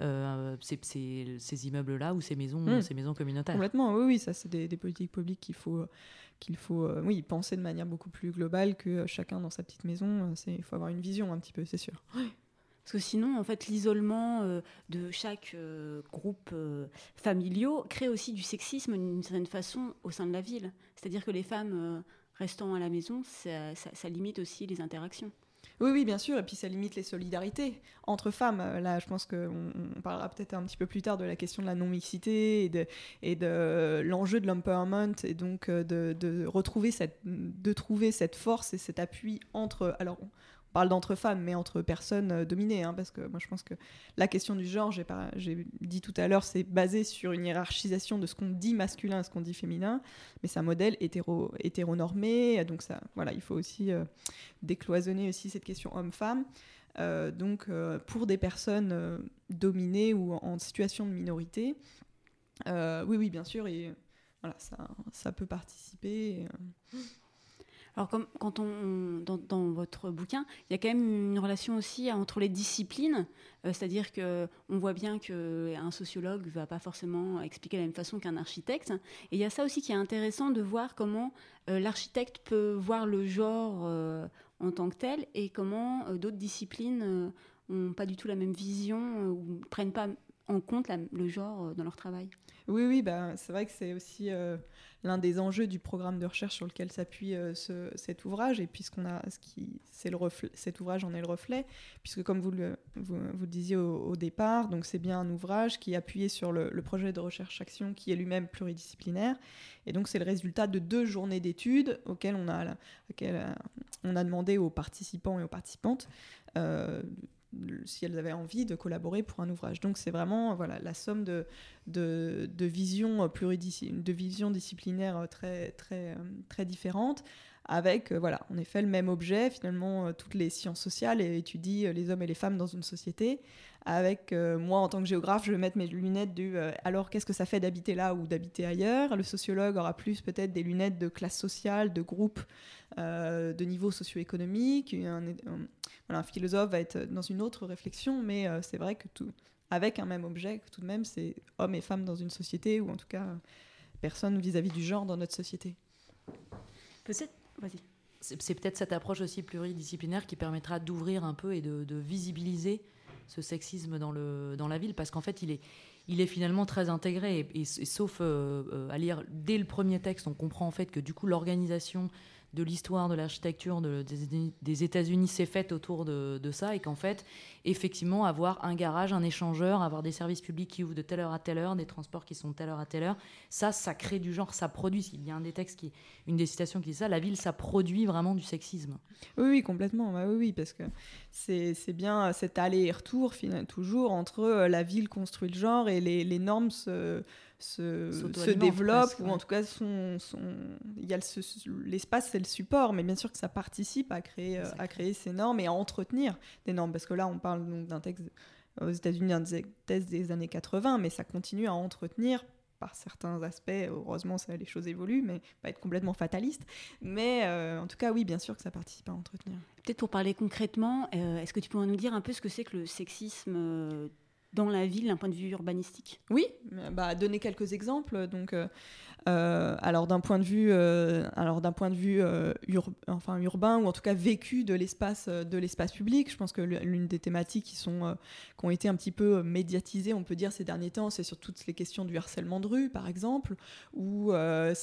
ces immeubles-là ou ces maisons communautaires. Complètement, oui, ça c'est des politiques publiques qu'il faut penser de manière beaucoup plus globale que chacun dans sa petite maison. Il faut avoir une vision un petit peu, c'est sûr. Parce que sinon, en fait, l'isolement de chaque groupe familiaux crée aussi du sexisme d'une certaine façon au sein de la ville. C'est-à-dire que les femmes restant à la maison, ça limite aussi les interactions. Oui, bien sûr, et puis ça limite les solidarités entre femmes. Là, je pense qu'on parlera peut-être un petit peu plus tard de la question de la non-mixité et de l'enjeu de l'empowerment, et donc de trouver cette force et cet appui entre... Alors, on parle d'entre femmes, mais entre personnes dominées, parce que moi je pense que la question du genre, j'ai dit tout à l'heure, c'est basé sur une hiérarchisation de ce qu'on dit masculin et ce qu'on dit féminin, mais c'est un modèle hétéronormé, donc ça, voilà, il faut aussi décloisonner aussi cette question homme-femme. Donc pour des personnes dominées ou en situation de minorité, oui, bien sûr, et voilà, ça peut participer. Alors, dans votre bouquin, il y a quand même une relation aussi entre les disciplines, c'est-à-dire qu'on voit bien qu'un sociologue ne va pas forcément expliquer de la même façon qu'un architecte. Et il y a ça aussi qui est intéressant de voir comment l'architecte peut voir le genre en tant que tel et comment d'autres disciplines n'ont pas du tout la même vision ou ne prennent pas en compte le genre dans leur travail. Oui, c'est vrai que c'est aussi l'un des enjeux du programme de recherche sur lequel s'appuie cet ouvrage, et puisqu'on a cet ouvrage en est le reflet, puisque comme vous le disiez au départ, donc c'est bien un ouvrage qui est appuyé sur le projet de recherche-action qui est lui-même pluridisciplinaire, et donc c'est le résultat de 2 journées d'études auxquelles on a demandé aux participants et aux participantes si elles avaient envie de collaborer pour un ouvrage. Donc c'est vraiment la somme de visions disciplinaires très, très, très différentes, avec en effet le même objet. Finalement, toutes les sciences sociales étudient les hommes et les femmes dans une société. Avec moi, en tant que géographe, je vais mettre mes lunettes alors qu'est-ce que ça fait d'habiter là ou d'habiter ailleurs. Le sociologue aura plus peut-être des lunettes de classe sociale, de groupe, de niveau socio-économique. Un philosophe va être dans une autre réflexion, mais c'est vrai que avec un même objet, que tout de même, c'est hommes et femmes dans une société, ou en tout cas, personnes vis-à-vis du genre dans notre société. Peut-être, vas-y. C'est peut-être cette approche aussi pluridisciplinaire qui permettra d'ouvrir un peu et de visibiliser ce sexisme dans la ville, parce qu'en fait, il est finalement très intégré, et sauf à lire dès le premier texte, on comprend en fait que du coup, l'organisation de l'histoire de l'architecture des États-Unis s'est faite autour de ça, et qu'en fait, effectivement, avoir un garage, un échangeur, avoir des services publics qui ouvrent de telle heure à telle heure, des transports qui sont de telle heure à telle heure, ça crée du genre, ça produit. Il y a un des textes, une des citations qui dit ça, la ville, ça produit vraiment du sexisme. Oui, complètement. Oui, parce que c'est bien cet aller-retour toujours entre la ville construit le genre et les normes se développent, ou en tout cas l'espace c'est le support, mais bien sûr que ça participe à créer ces normes et à entretenir des normes, parce que là on parle donc d'un texte aux États-Unis, d'un texte des années 80, mais ça continue à entretenir par certains aspects. Heureusement les choses évoluent, mais pas être complètement fataliste, mais en tout cas oui, bien sûr que ça participe à entretenir. Peut-être pour parler concrètement, est-ce que tu pourrais nous dire un peu ce que c'est que le sexisme dans la ville d'un point de vue urbanistique? Oui, donner quelques exemples. Donc, alors d'un point de vue, urbain, ou en tout cas vécu de l'espace public, je pense que l'une des thématiques qui ont été un petit peu médiatisées, on peut dire, ces derniers temps, c'est sur toutes les questions du harcèlement de rue, par exemple, qui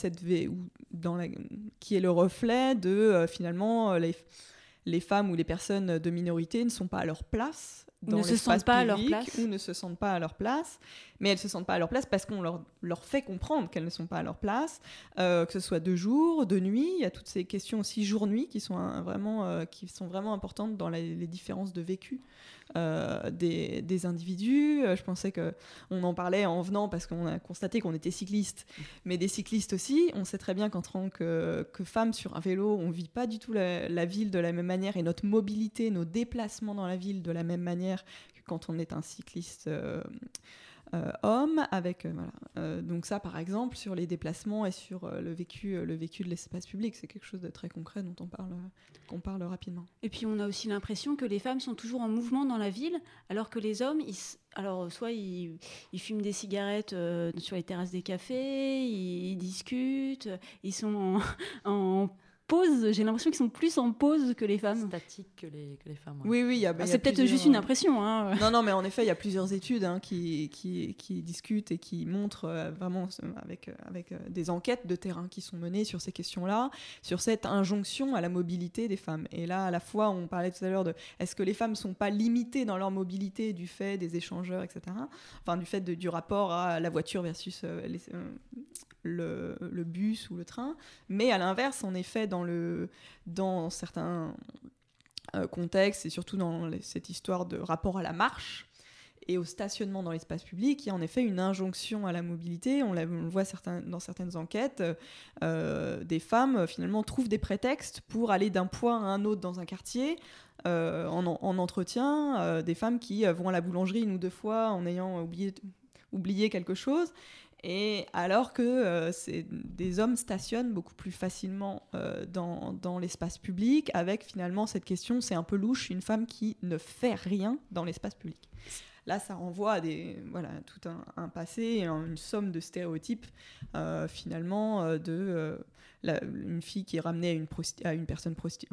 est le reflet de finalement les femmes ou les personnes de minorité ne sont pas à leur place dans l'espace public, ou ne se sentent pas à leur place, mais elles se sentent pas à leur place parce qu'on leur fait comprendre qu'elles ne sont pas à leur place, que ce soit de jour, de nuit. Il y a toutes ces questions aussi jour-nuit qui sont vraiment importantes dans les différences de vécu des individus. Je pensais qu'on en parlait en venant parce qu'on a constaté qu'on était cyclistes, mais des cyclistes aussi. On sait très bien qu'en tant que femmes sur un vélo, on vit pas du tout la ville de la même manière, et notre mobilité, nos déplacements dans la ville de la même manière que quand on est un cycliste homme, donc ça par exemple sur les déplacements et sur le vécu de l'espace public, c'est quelque chose de très concret dont qu'on parle rapidement. Et puis on a aussi l'impression que les femmes sont toujours en mouvement dans la ville, alors que les hommes, soit ils fument des cigarettes sur les terrasses des cafés, ils discutent, ils sont en pause. J'ai l'impression qu'ils sont plus en pause que les femmes. Statiques que les femmes. Ouais. Oui, c'est peut-être juste une impression. Hein. Non, mais en effet, il y a plusieurs études qui discutent et qui montrent vraiment avec des enquêtes de terrain qui sont menées sur ces questions-là, sur cette injonction à la mobilité des femmes. Et là, à la fois, on parlait tout à l'heure de est-ce que les femmes ne sont pas limitées dans leur mobilité du fait des échangeurs, etc. Enfin, du fait du rapport à la voiture versus le bus ou le train, mais à l'inverse, en effet, dans certains contextes, et surtout dans cette histoire de rapport à la marche et au stationnement dans l'espace public, il y a en effet une injonction à la mobilité. On le voit dans certaines enquêtes, des femmes finalement trouvent des prétextes pour aller d'un point à un autre dans un quartier, en entretien, des femmes qui vont à la boulangerie 1 ou 2 fois en ayant oublié quelque chose. Et alors que des hommes stationnent beaucoup plus facilement dans l'espace public, avec finalement cette question, c'est un peu louche, une femme qui ne fait rien dans l'espace public. Là, ça renvoie à tout un passé, une somme de stéréotypes, finalement, une fille qui est ramenée à une personne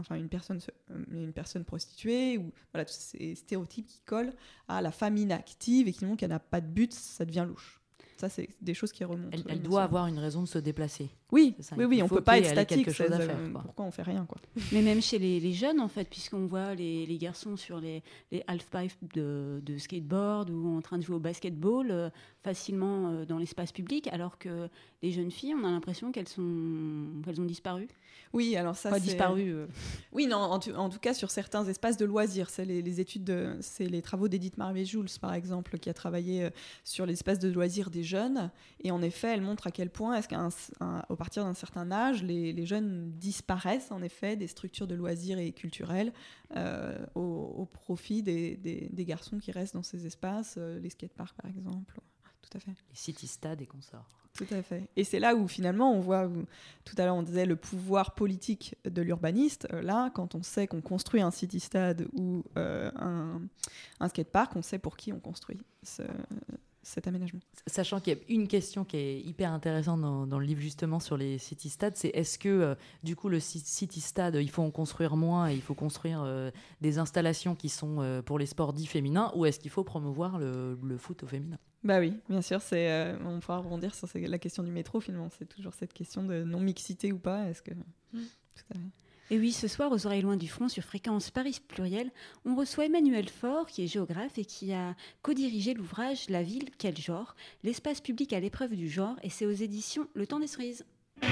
prostituée, ou voilà, tous ces stéréotypes qui collent à la femme inactive et qui, donc, elle n'a pas de but, ça devient louche. Ça, c'est des choses qui remontent. Elle doit avoir une raison de se déplacer. Oui, ça, oui, on ne peut pas être statique. Pourquoi on ne fait rien, quoi. Mais même chez les jeunes, en fait, puisqu'on voit les garçons sur les half-pipes de skateboard ou en train de jouer au basketball facilement dans l'espace public, alors que les jeunes filles, on a l'impression qu'elles ont disparu. Oui, alors ça, c'est... disparu. Oui, non, en tout cas, sur certains espaces de loisirs. C'est les études, c'est les travaux d'Edith Marvé-Jules, par exemple, qui a travaillé sur l'espace de loisirs des jeunes. Et en effet, elle montre à quel point, est-ce qu'à partir d'un certain âge, les jeunes disparaissent, en effet, des structures de loisirs et culturels au profit des garçons qui restent dans ces espaces, les skateparks, par exemple. Tout à fait. Les city-stades et consorts. Tout à fait. Et c'est là où finalement on voit, tout à l'heure on disait le pouvoir politique de l'urbaniste. Là, quand on sait qu'on construit un city-stade ou un skatepark, on sait pour qui on construit cet aménagement. Sachant qu'il y a une question qui est hyper intéressante dans le livre justement sur les city-stades, c'est est-ce que du coup le city-stade, il faut en construire moins et il faut construire des installations qui sont pour les sports dits féminins, ou est-ce qu'il faut promouvoir le foot au féminin ? Bah oui, bien sûr, on pourra rebondir sur la question du métro finalement, c'est toujours cette question de non-mixité ou pas, est-ce que... Tout à fait. Et oui, ce soir, aux Oreilles Loin du Front, sur Fréquence Paris Pluriel, on reçoit Emmanuel Faure, qui est géographe et qui a co-dirigé l'ouvrage « La ville, quel genre ? L'espace public à l'épreuve du genre » et c'est aux éditions Le Temps des Cerises.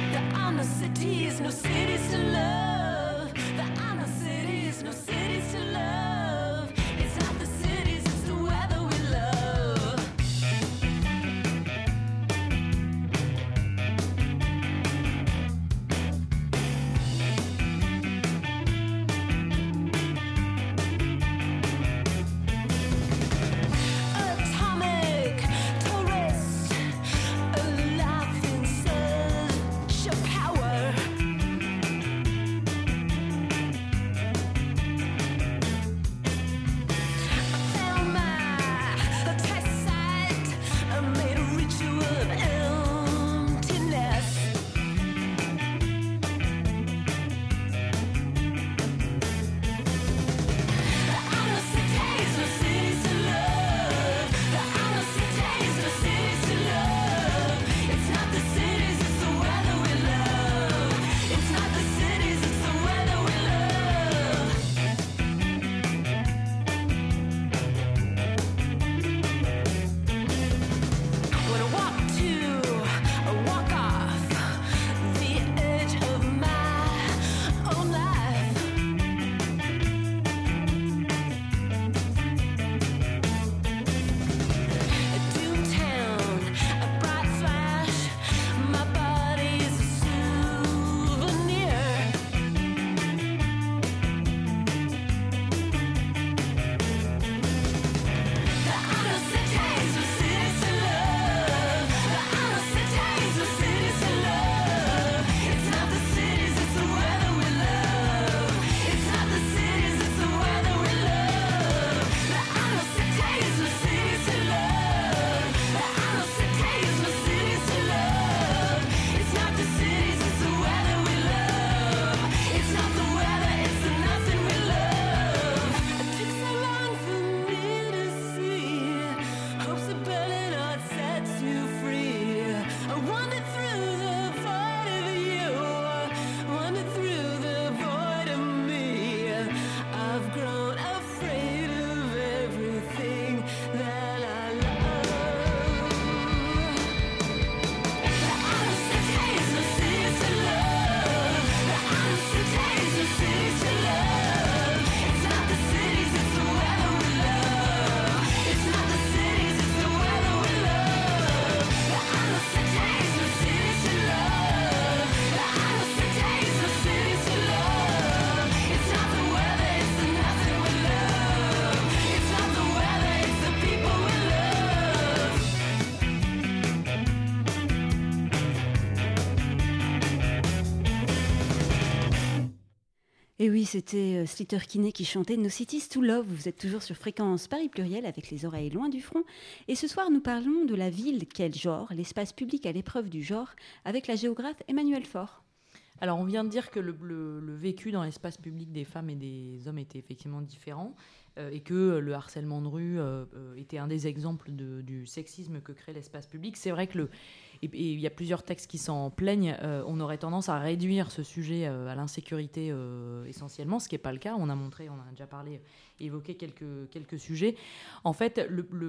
Et oui, c'était Sleater-Kinney qui chantait No Cities to Love. Vous êtes toujours sur Fréquence Paris Pluriel avec les oreilles loin du front. Et ce soir, nous parlons de la ville, quel genre, l'espace public à l'épreuve du genre, avec la géographe Emmanuel Faure. Alors, on vient de dire que le vécu dans l'espace public des femmes et des hommes était effectivement différent et que le harcèlement de rue était un des exemples du sexisme que crée l'espace public. C'est vrai que et il y a plusieurs textes qui s'en plaignent. On aurait tendance à réduire ce sujet à l'insécurité essentiellement, ce qui n'est pas le cas. On a déjà parlé, évoqué quelques sujets. En fait,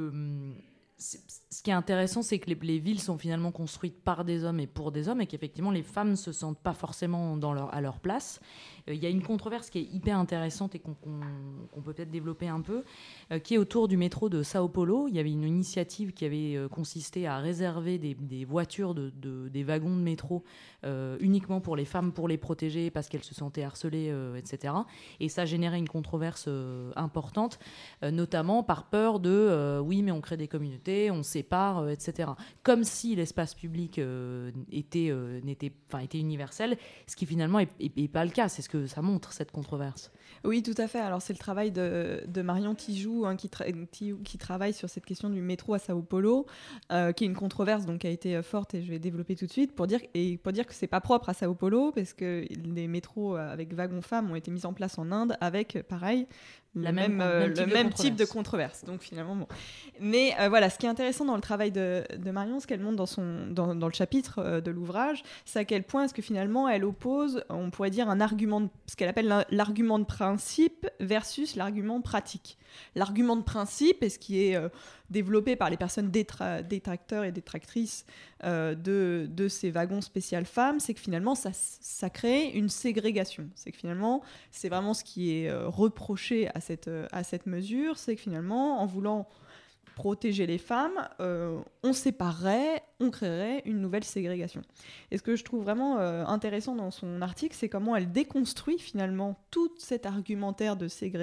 ce qui est intéressant, c'est que les villes sont finalement construites par des hommes et pour des hommes, et qu'effectivement les femmes ne se sentent pas forcément à leur place. Il y a une controverse qui est hyper intéressante et qu'on peut peut-être développer un peu, qui est autour du métro de Sao Paulo. Il y avait une initiative qui avait consisté à réserver des voitures, des wagons de métro uniquement pour les femmes, pour les protéger, parce qu'elles se sentaient harcelées, etc. Et ça générait une controverse importante, notamment par peur de oui, mais on crée des communautés, on sépare, etc. Comme si l'espace public était universel, ce qui finalement n'est pas le cas. C'est ce que ça montre, cette controverse. Oui, tout à fait. Alors, c'est le travail de Marion Tijoux qui travaille sur cette question du métro à Sao Paulo, qui est une controverse donc, qui a été forte, et je vais développer tout de suite, pour dire que c'est pas propre à Sao Paulo, parce que les métros avec wagons femmes ont été mis en place en Inde avec, pareil, le même type de controverse. Donc finalement, bon. Mais voilà, ce qui est intéressant dans le travail de Marion, ce qu'elle montre dans le chapitre de l'ouvrage, c'est à quel point est-ce que finalement elle oppose, on pourrait dire, ce qu'elle appelle l'argument de principe versus l'argument pratique. L'argument de principe, et ce qui est développé par les personnes détracteurs et détractrices de ces wagons spécial femmes, c'est que finalement ça crée une ségrégation. C'est que finalement, c'est vraiment ce qui est reproché à cette mesure, c'est que finalement, en voulant protéger les femmes, on séparerait, on créerait une nouvelle ségrégation. Et ce que je trouve vraiment intéressant dans son article, c'est comment elle déconstruit finalement tout cet argumentaire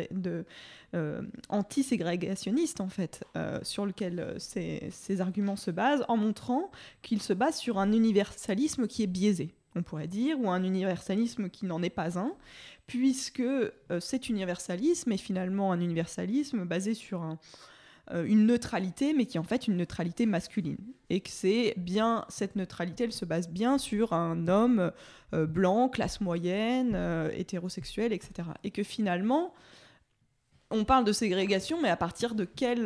anti-ségrégationniste, en fait, sur lequel ces arguments se basent, en montrant qu'ils se basent sur un universalisme qui est biaisé, on pourrait dire, ou un universalisme qui n'en est pas un, puisque cet universalisme est finalement un universalisme basé sur une neutralité, mais qui est en fait une neutralité masculine. Et que cette neutralité, elle se base bien sur un homme blanc, classe moyenne, hétérosexuel, etc. Et que finalement, on parle de ségrégation, mais à partir de quelle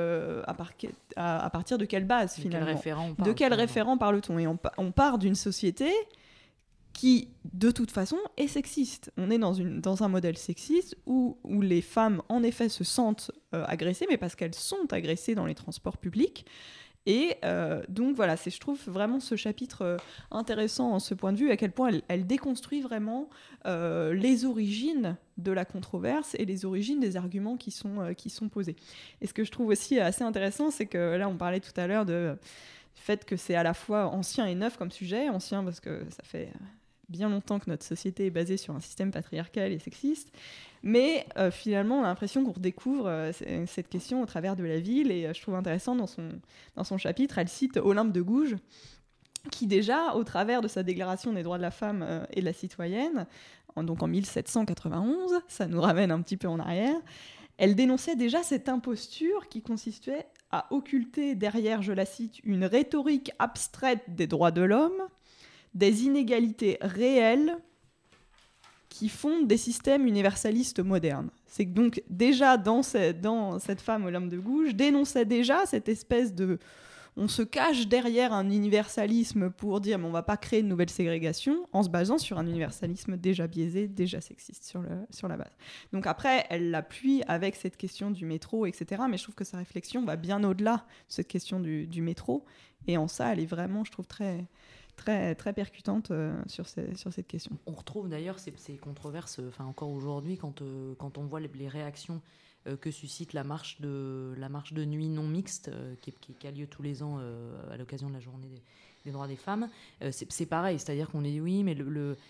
base, finalement ? De quel référent parle-t-on ? Et on part d'une société qui, de toute façon, est sexiste. On est dans un modèle sexiste où les femmes, en effet, se sentent agressées, mais parce qu'elles sont agressées dans les transports publics. Et donc, voilà, je trouve vraiment ce chapitre intéressant en ce point de vue, à quel point elle déconstruit vraiment les origines de la controverse et les origines des arguments qui sont posés. Et ce que je trouve aussi assez intéressant, c'est que là, on parlait tout à l'heure du fait que c'est à la fois ancien et neuf comme sujet. Ancien parce que ça fait bien longtemps que notre société est basée sur un système patriarcal et sexiste, mais finalement on a l'impression qu'on redécouvre cette question au travers de la ville, et je trouve intéressant dans son chapitre, elle cite Olympe de Gouges, qui déjà, au travers de sa déclaration des droits de la femme et de la citoyenne, donc en 1791, ça nous ramène un petit peu en arrière, elle dénonçait déjà cette imposture qui consistait à occulter derrière, je la cite, une rhétorique abstraite des droits de l'homme, des inégalités réelles qui fondent des systèmes universalistes modernes. C'est que donc déjà dans cette femme Olympe de Gouges dénonçait déjà cette espèce de... On se cache derrière un universalisme pour dire mais on ne va pas créer une nouvelle ségrégation, en se basant sur un universalisme déjà biaisé, déjà sexiste sur la base. Donc après, elle l'appuie avec cette question du métro, etc. Mais je trouve que sa réflexion va bien au-delà de cette question du métro. Et en ça, elle est vraiment, je trouve, très percutante sur cette question. On retrouve d'ailleurs ces controverses, encore aujourd'hui, quand on voit les réactions que suscite la marche de nuit non mixte qui a lieu tous les ans à l'occasion de la journée des droits des femmes. C'est pareil, c'est-à-dire qu'on dit oui, mais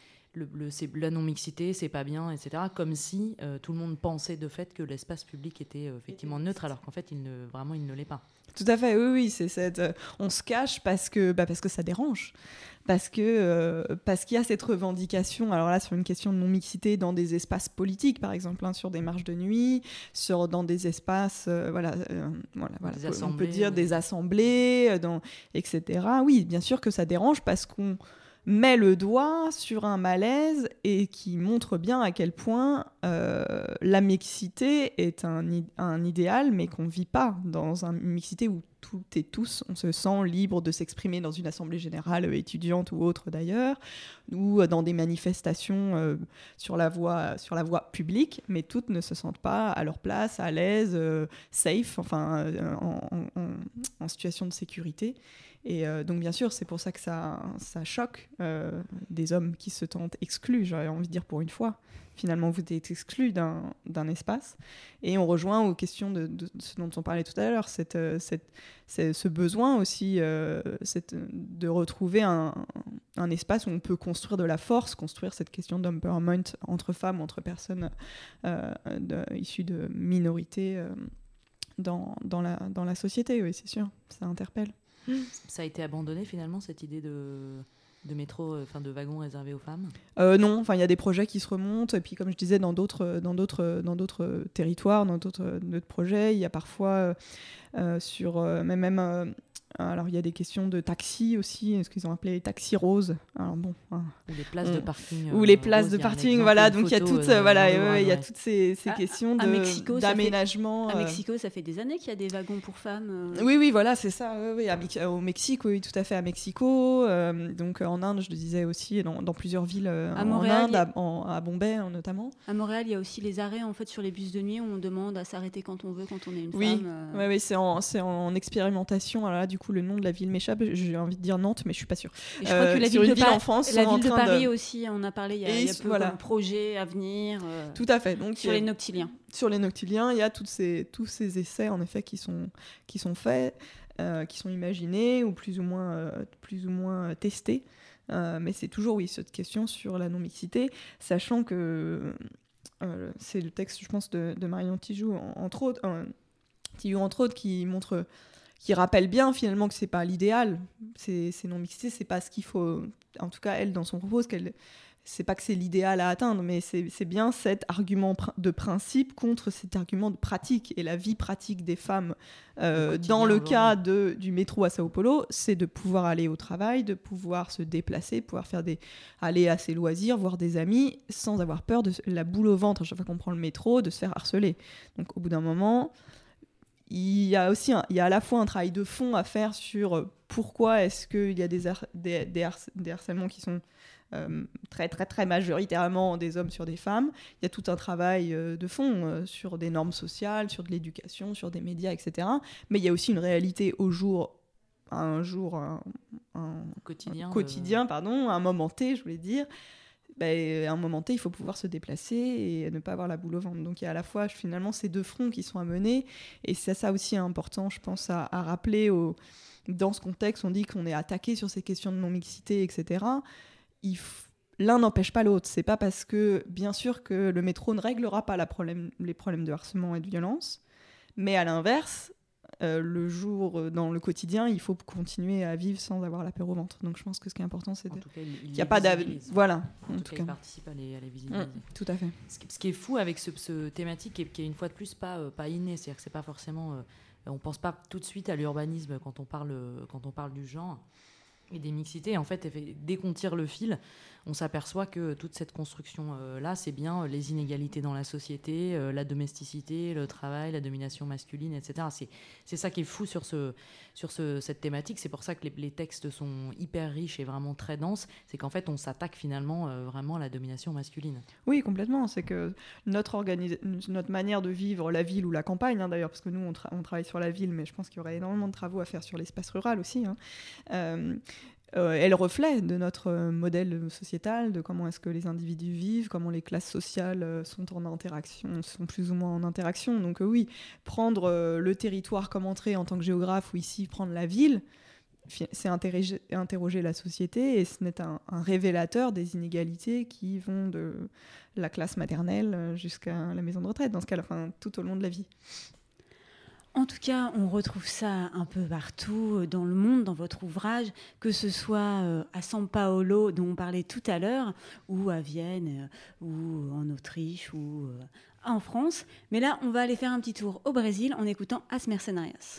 la non-mixité, c'est pas bien, etc. Comme si tout le monde pensait de fait que l'espace public était effectivement neutre, alors qu'en fait, il ne l'est pas. Tout à fait, oui, on se cache parce que ça dérange. Parce qu'il y a cette revendication, alors là, sur une question de non-mixité dans des espaces politiques, par exemple, sur des marches de nuit, dans des espaces, on peut dire des assemblées, etc. Oui, bien sûr que ça dérange parce qu'on met le doigt sur un malaise et qui montre bien à quel point la mixité est un idéal, mais qu'on ne vit pas dans une mixité où toutes et tous, on se sent libre de s'exprimer dans une assemblée générale étudiante ou autre d'ailleurs, ou dans des manifestations sur la voie publique, mais toutes ne se sentent pas à leur place, à l'aise, safe, enfin en situation de sécurité. Et donc bien sûr, c'est pour ça que ça choque des hommes qui se sentent exclus, j'aurais envie de dire pour une fois. Finalement, vous êtes exclus d'un espace. Et on rejoint aux questions de ce dont on parlait tout à l'heure, ce besoin aussi de retrouver un espace où on peut construire de la force, construire cette question d'empowerment entre femmes, entre personnes issues de minorités dans la société, oui, c'est sûr, ça interpelle. Ça a été abandonné finalement, cette idée de métro, de wagon réservé aux femmes ? Non, il y a des projets qui se remontent, et puis comme je disais, dans d'autres territoires, dans d'autres projets, il y a parfois sur alors il y a des questions de taxis aussi, ce qu'ils ont appelé les taxis roses. Alors bon, ou les places de parking. Ou les places de parking, voilà. Donc il y a toutes, il y a toutes ces questions d'aménagement. À Mexico, ça fait des années qu'il y a des wagons pour femmes. Oui, voilà, c'est ça. Oui, au Mexique, oui, tout à fait, à Mexico. Donc en Inde, je le disais aussi, dans plusieurs villes à Montréal, en Inde, à Bombay notamment. À Montréal, il y a aussi les arrêts en fait sur les bus de nuit où on demande à s'arrêter quand on veut, quand on est une femme. Oui, c'est en expérimentation. Alors là, du coup, le nom de la ville m'échappe. J'ai envie de dire Nantes, mais je suis pas sûre. Et je crois que la ville en France, la ville de Paris aussi, on a parlé il y a peu voilà. comme projet à venir. Tout à fait. Donc sur les noctiliens. Sur les noctiliens, il y a tous ces essais en effet qui sont faits, qui sont imaginés ou plus ou moins testés. Mais c'est toujours cette question sur la non-mixité, sachant que c'est le texte, je pense, de Marion Tijoux, entre autres, qui rappelle bien finalement que c'est pas l'idéal, c'est non-mixité, c'est pas ce qu'il faut, en tout cas elle dans son propos, c'est pas que c'est l'idéal à atteindre, mais c'est bien cet argument de principe contre cet argument de pratique. Et la vie pratique des femmes, dans le cas du métro à Sao Paulo, c'est de pouvoir aller au travail, de pouvoir se déplacer, pouvoir aller à ses loisirs, voir des amis, sans avoir peur de la boule au ventre à chaque fois qu'on prend le métro, de se faire harceler. Donc au bout d'un moment, il y a à la fois un travail de fond à faire sur pourquoi est-ce qu'il y a des harcèlements qui sont très très très majoritairement des hommes sur des femmes. Il y a tout un travail de fond sur des normes sociales, sur de l'éducation, sur des médias, etc. Mais il y a aussi une réalité un quotidien, un moment T, je voulais dire. À un moment T, il faut pouvoir se déplacer et ne pas avoir la boule au ventre. Donc il y a à la fois finalement ces deux fronts qui sont à mener, et c'est ça aussi important, je pense, à rappeler. Dans ce contexte, on dit qu'on est attaqué sur ces questions de non-mixité, etc. L'un n'empêche pas l'autre. C'est pas parce que, bien sûr, que le métro ne réglera pas les problèmes de harcèlement et de violence, mais à l'inverse, le jour, dans le quotidien, il faut continuer à vivre sans avoir la peur au ventre. Donc je pense que ce qui est important, c'est qu'il n'y a pas voilà. En tout cas, il participe à les visibiliser. Tout à fait. Ce qui est fou avec ce thématique, qui est une fois de plus pas inné, c'est-à-dire que c'est pas forcément, on pense pas tout de suite à l'urbanisme quand on parle du genre et des mixités. En fait, dès qu'on tire le fil, on s'aperçoit que toute cette construction-là, c'est bien les inégalités dans la société, la domesticité, le travail, la domination masculine, etc. C'est ça qui est fou sur cette thématique. C'est pour ça que les textes sont hyper riches et vraiment très denses. C'est qu'en fait, on s'attaque finalement vraiment à la domination masculine. Oui, complètement. C'est que notre manière de vivre la ville ou la campagne, d'ailleurs, parce que nous, on travaille sur la ville, mais je pense qu'il y aurait énormément de travaux à faire sur l'espace rural aussi, est le reflet de notre modèle sociétal, de comment est-ce que les individus vivent, comment les classes sociales sont plus ou moins en interaction. Donc oui, prendre le territoire comme entrée en tant que géographe, ou ici prendre la ville, c'est interroger la société, et ce n'est un révélateur des inégalités qui vont de la classe maternelle jusqu'à la maison de retraite, dans ce cas-là, tout au long de la vie. En tout cas, on retrouve ça un peu partout dans le monde, dans votre ouvrage, que ce soit à São Paulo, dont on parlait tout à l'heure, ou à Vienne, ou en Autriche, ou en France. Mais là, on va aller faire un petit tour au Brésil en écoutant As Mercenarias.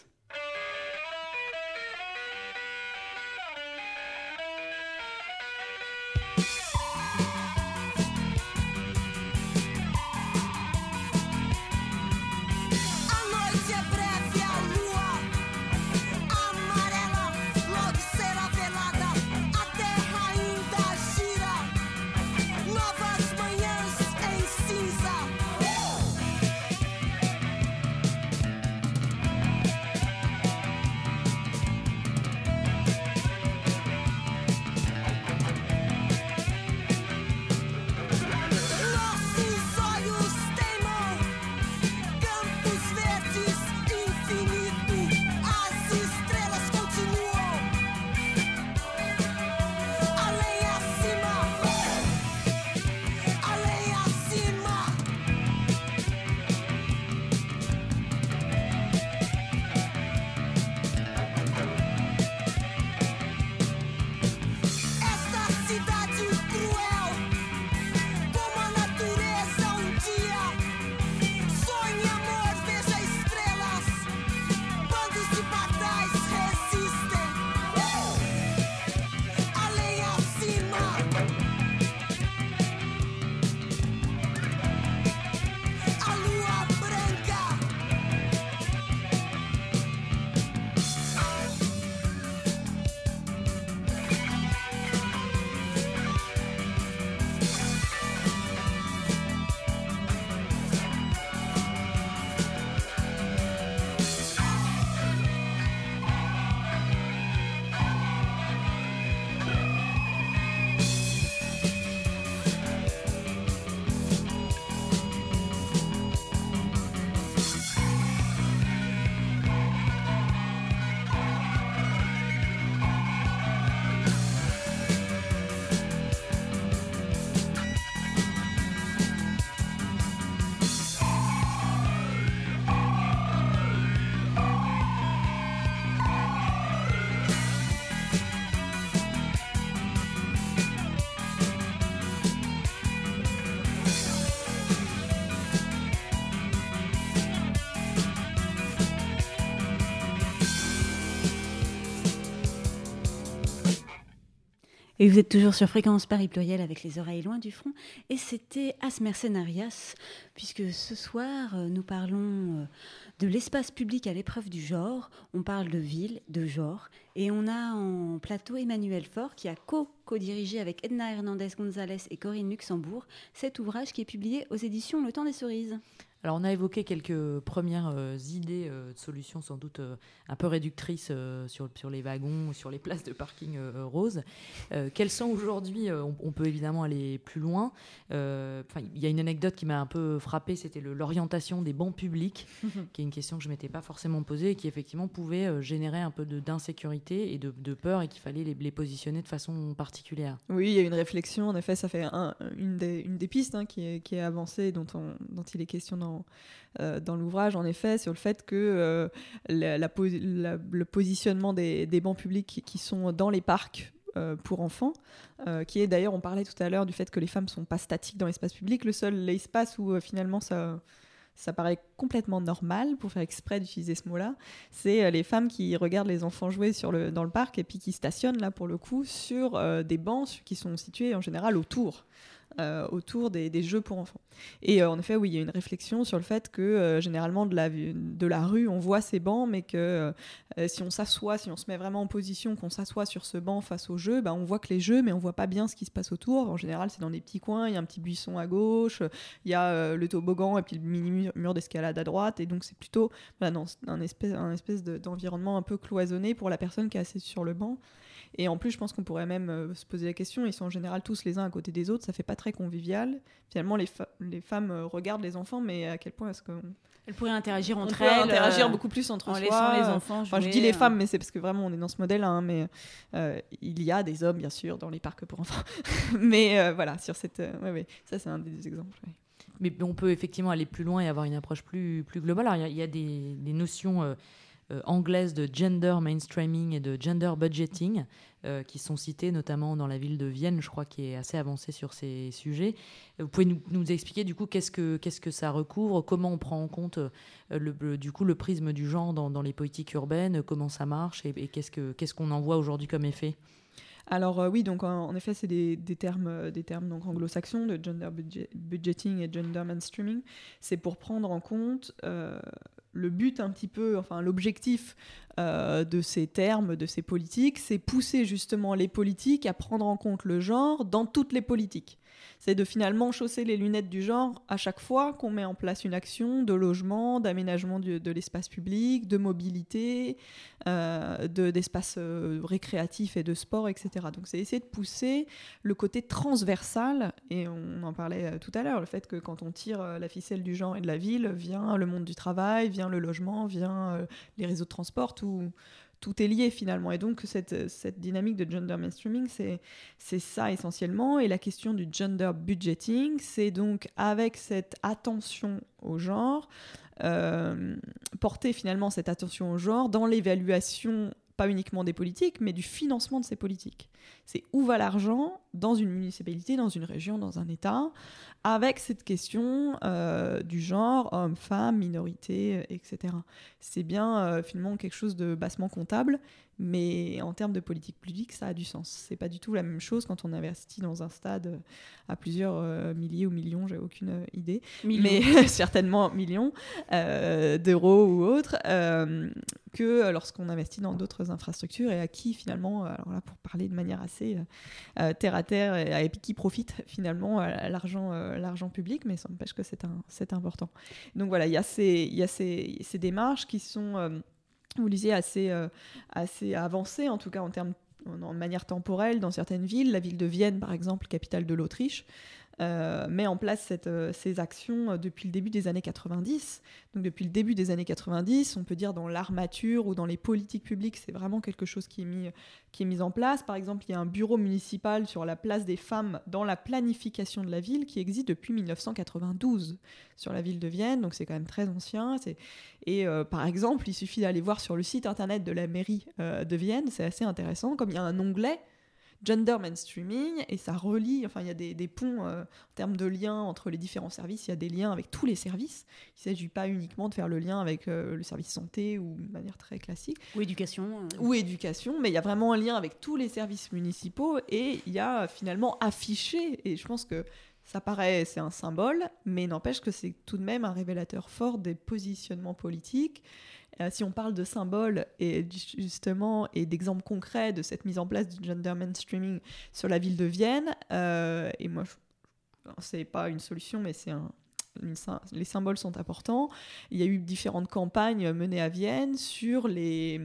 Et vous êtes toujours sur Fréquence Paris Pluriel avec les oreilles loin du front. Et c'était As Mercenarias, puisque ce soir, nous parlons de l'espace public à l'épreuve du genre. On parle de ville, de genre. Et on a en plateau Emmanuel Faure qui a co-dirigé avec Edna Hernandez-Gonzalez et Corinne Luxembourg cet ouvrage qui est publié aux éditions Le Temps des Cerises. Alors on a évoqué quelques premières idées de solutions sans doute un peu réductrices sur les wagons, sur les places de parking roses. Quelles sont aujourd'hui, on peut évidemment aller plus loin. Il y a une anecdote qui m'a un peu frappée, c'était l'orientation des bancs publics, qui est une question que je ne m'étais pas forcément posée et qui effectivement pouvait générer un peu d'insécurité et de peur et qu'il fallait les positionner de façon particulière. Oui, il y a une réflexion, en effet, ça fait une des pistes qui est avancée, dont il est question dans l'ouvrage, en effet, sur le fait que le positionnement des bancs publics qui sont dans les parcs pour enfants, qui est d'ailleurs, on parlait tout à l'heure du fait que les femmes ne sont pas statiques dans l'espace public, le seul espace où finalement ça paraît complètement normal, pour faire exprès d'utiliser ce mot-là, c'est les femmes qui regardent les enfants jouer dans le parc et puis qui stationnent, là, pour le coup, sur des bancs qui sont situés en général autour des jeux pour enfants. Et en effet, oui, il y a une réflexion sur le fait que généralement de la rue, on voit ces bancs, mais que si on se met vraiment en position, qu'on s'assoit sur ce banc face aux jeux, on voit que les jeux, mais on voit pas bien ce qui se passe autour. En général, c'est dans des petits coins, il y a un petit buisson à gauche, il y a le toboggan et puis le mini mur d'escalade à droite, et donc c'est plutôt dans un espèce d'environnement un peu cloisonné pour la personne qui est assise sur le banc. Et en plus, je pense qu'on pourrait même se poser la question, ils sont en général tous les uns à côté des autres, ça fait pas très convivial. Finalement, les femmes regardent les enfants, mais à quel point est-ce qu'on... Elles pourraient interagir entre elles. interagir beaucoup plus entre en soi. laissant les enfants jouer. Enfin, je dis les femmes, mais c'est parce que vraiment, on est dans ce modèle, mais il y a des hommes, bien sûr, dans les parcs pour enfants. Mais voilà, sur cette... ça, c'est un des exemples. Ouais. Mais on peut effectivement aller plus loin et avoir une approche plus globale. Alors, il y a des notions... anglaises de gender mainstreaming et de gender budgeting qui sont citées notamment dans la ville de Vienne, je crois, qui est assez avancée sur ces sujets. Vous pouvez nous expliquer du coup qu'est-ce que ça recouvre, comment on prend en compte le prisme du genre dans les politiques urbaines, comment ça marche et qu'est-ce qu'on en voit aujourd'hui comme effet? Alors oui, donc en effet, c'est des termes donc anglo-saxons de gender budgeting et gender mainstreaming. C'est pour prendre en compte le but un petit peu, enfin l'objectif de ces termes, de ces politiques, c'est pousser justement les politiques à prendre en compte le genre dans toutes les politiques. C'est de finalement chausser les lunettes du genre à chaque fois qu'on met en place une action de logement, d'aménagement de l'espace public, de mobilité, d'espace récréatif et de sport, etc. Donc c'est essayer de pousser le côté transversal, et on en parlait tout à l'heure, le fait que quand on tire la ficelle du genre et de la ville, vient le monde du travail, vient le logement, vient les réseaux de transport, tout est lié finalement. Et donc cette dynamique de gender mainstreaming, c'est ça essentiellement. Et la question du gender budgeting, c'est donc avec cette attention au genre, porter finalement cette attention au genre dans l'évaluation, pas uniquement des politiques, mais du financement de ces politiques. C'est où va l'argent dans une municipalité, dans une région, dans un État, avec cette question du genre, homme, femme, minorité, etc. C'est bien finalement quelque chose de bassement comptable, mais en termes de politique publique, ça a du sens. C'est pas du tout la même chose quand on investit dans un stade à plusieurs milliers ou millions, j'ai aucune idée, mais certainement millions d'euros ou autres, que lorsqu'on investit dans d'autres infrastructures et à qui finalement, alors là pour parler de manière assez terre à terre, et qui profite finalement l'argent public, mais ça n'empêche que c'est important. Donc voilà, il y a ces démarches qui sont, vous le disiez, assez avancées, en tout cas en manière temporelle dans certaines villes. La ville de Vienne, par exemple, capitale de l'Autriche, met en place ces actions depuis le début des années 90. Donc depuis le début des années 90, on peut dire dans l'armature ou dans les politiques publiques, c'est vraiment quelque chose qui est mis en place. Par exemple, il y a un bureau municipal sur la place des femmes dans la planification de la ville qui existe depuis 1992 sur la ville de Vienne, donc c'est quand même très ancien. Et par exemple, il suffit d'aller voir sur le site internet de la mairie de Vienne, c'est assez intéressant, comme il y a un onglet gender mainstreaming, et ça relie, enfin il y a des ponts en termes de liens entre les différents services, il y a des liens avec tous les services, il ne s'agit pas uniquement de faire le lien avec le service santé ou de manière très classique. Ou éducation. Ou éducation, mais il y a vraiment un lien avec tous les services municipaux, et il y a finalement affiché, et je pense que ça paraît, c'est un symbole, mais n'empêche que c'est tout de même un révélateur fort des positionnements politiques. Si on parle de symboles et justement et d'exemples concrets de cette mise en place du gender mainstreaming sur la ville de Vienne, et moi, c'est pas une solution, mais les symboles sont importants. Il y a eu différentes campagnes menées à Vienne sur les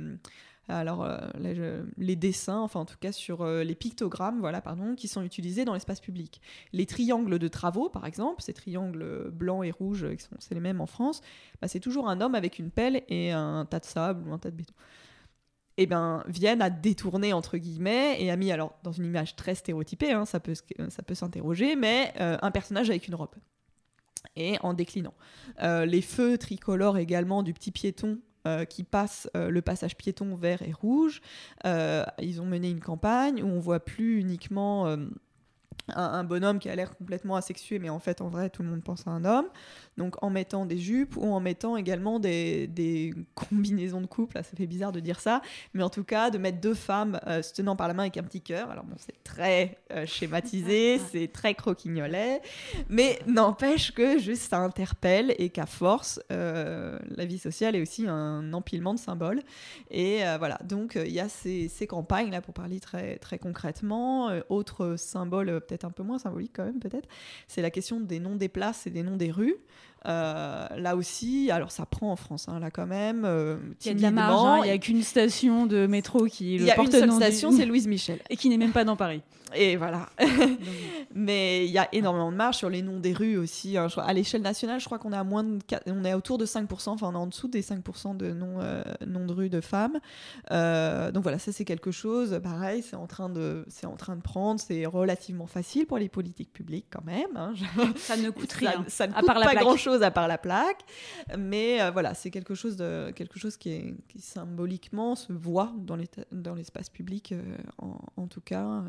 dessins, enfin en tout cas sur les pictogrammes, qui sont utilisés dans l'espace public. Les triangles de travaux, par exemple, ces triangles blancs et rouges, c'est les mêmes en France, c'est toujours un homme avec une pelle et un tas de sable ou un tas de béton. Et bien, Vienne a détourné, entre guillemets, et a mis, alors dans une image très stéréotypée, ça peut s'interroger, mais un personnage avec une robe. Et en déclinant. Les feux tricolores également du petit piéton qui passe le passage piéton vert et rouge. Ils ont mené une campagne où on voit plus uniquement un bonhomme qui a l'air complètement asexué, mais en fait, en vrai, tout le monde pense à un homme. Donc, en mettant des jupes ou en mettant également des combinaisons de couple. Là, ça fait bizarre de dire ça, mais en tout cas, de mettre deux femmes se tenant par la main avec un petit cœur. Alors bon, c'est très schématisé, c'est très croquignolet, mais n'empêche que juste ça interpelle et qu'à force, la vie sociale est aussi un empilement de symboles. Et voilà, donc il y a ces campagnes là pour parler très très concrètement. Autre symbole peut-être un peu moins symbolique quand même peut-être, c'est la question des noms des places et des noms des rues. Là aussi, alors ça prend en France, là quand même. Il y a de la marge, il n'y a qu'une station de métro qui est le porte-nom. Il y a une seule station, c'est Louise Michel. Et qui n'est même pas dans Paris. Et voilà. Mais il y a énormément de marge sur les noms des rues aussi. À l'échelle nationale, je crois qu'on est on est autour de 5%, enfin on est en dessous des 5% de noms de rues de femmes. Donc voilà, ça c'est quelque chose, pareil, c'est en train de prendre, c'est relativement facile pour les politiques publiques quand même. Ça ne coûte rien. Ça ne coûte pas grand-chose à part la plaque, mais voilà, c'est quelque chose qui symboliquement se voit dans l'espace public, en tout cas.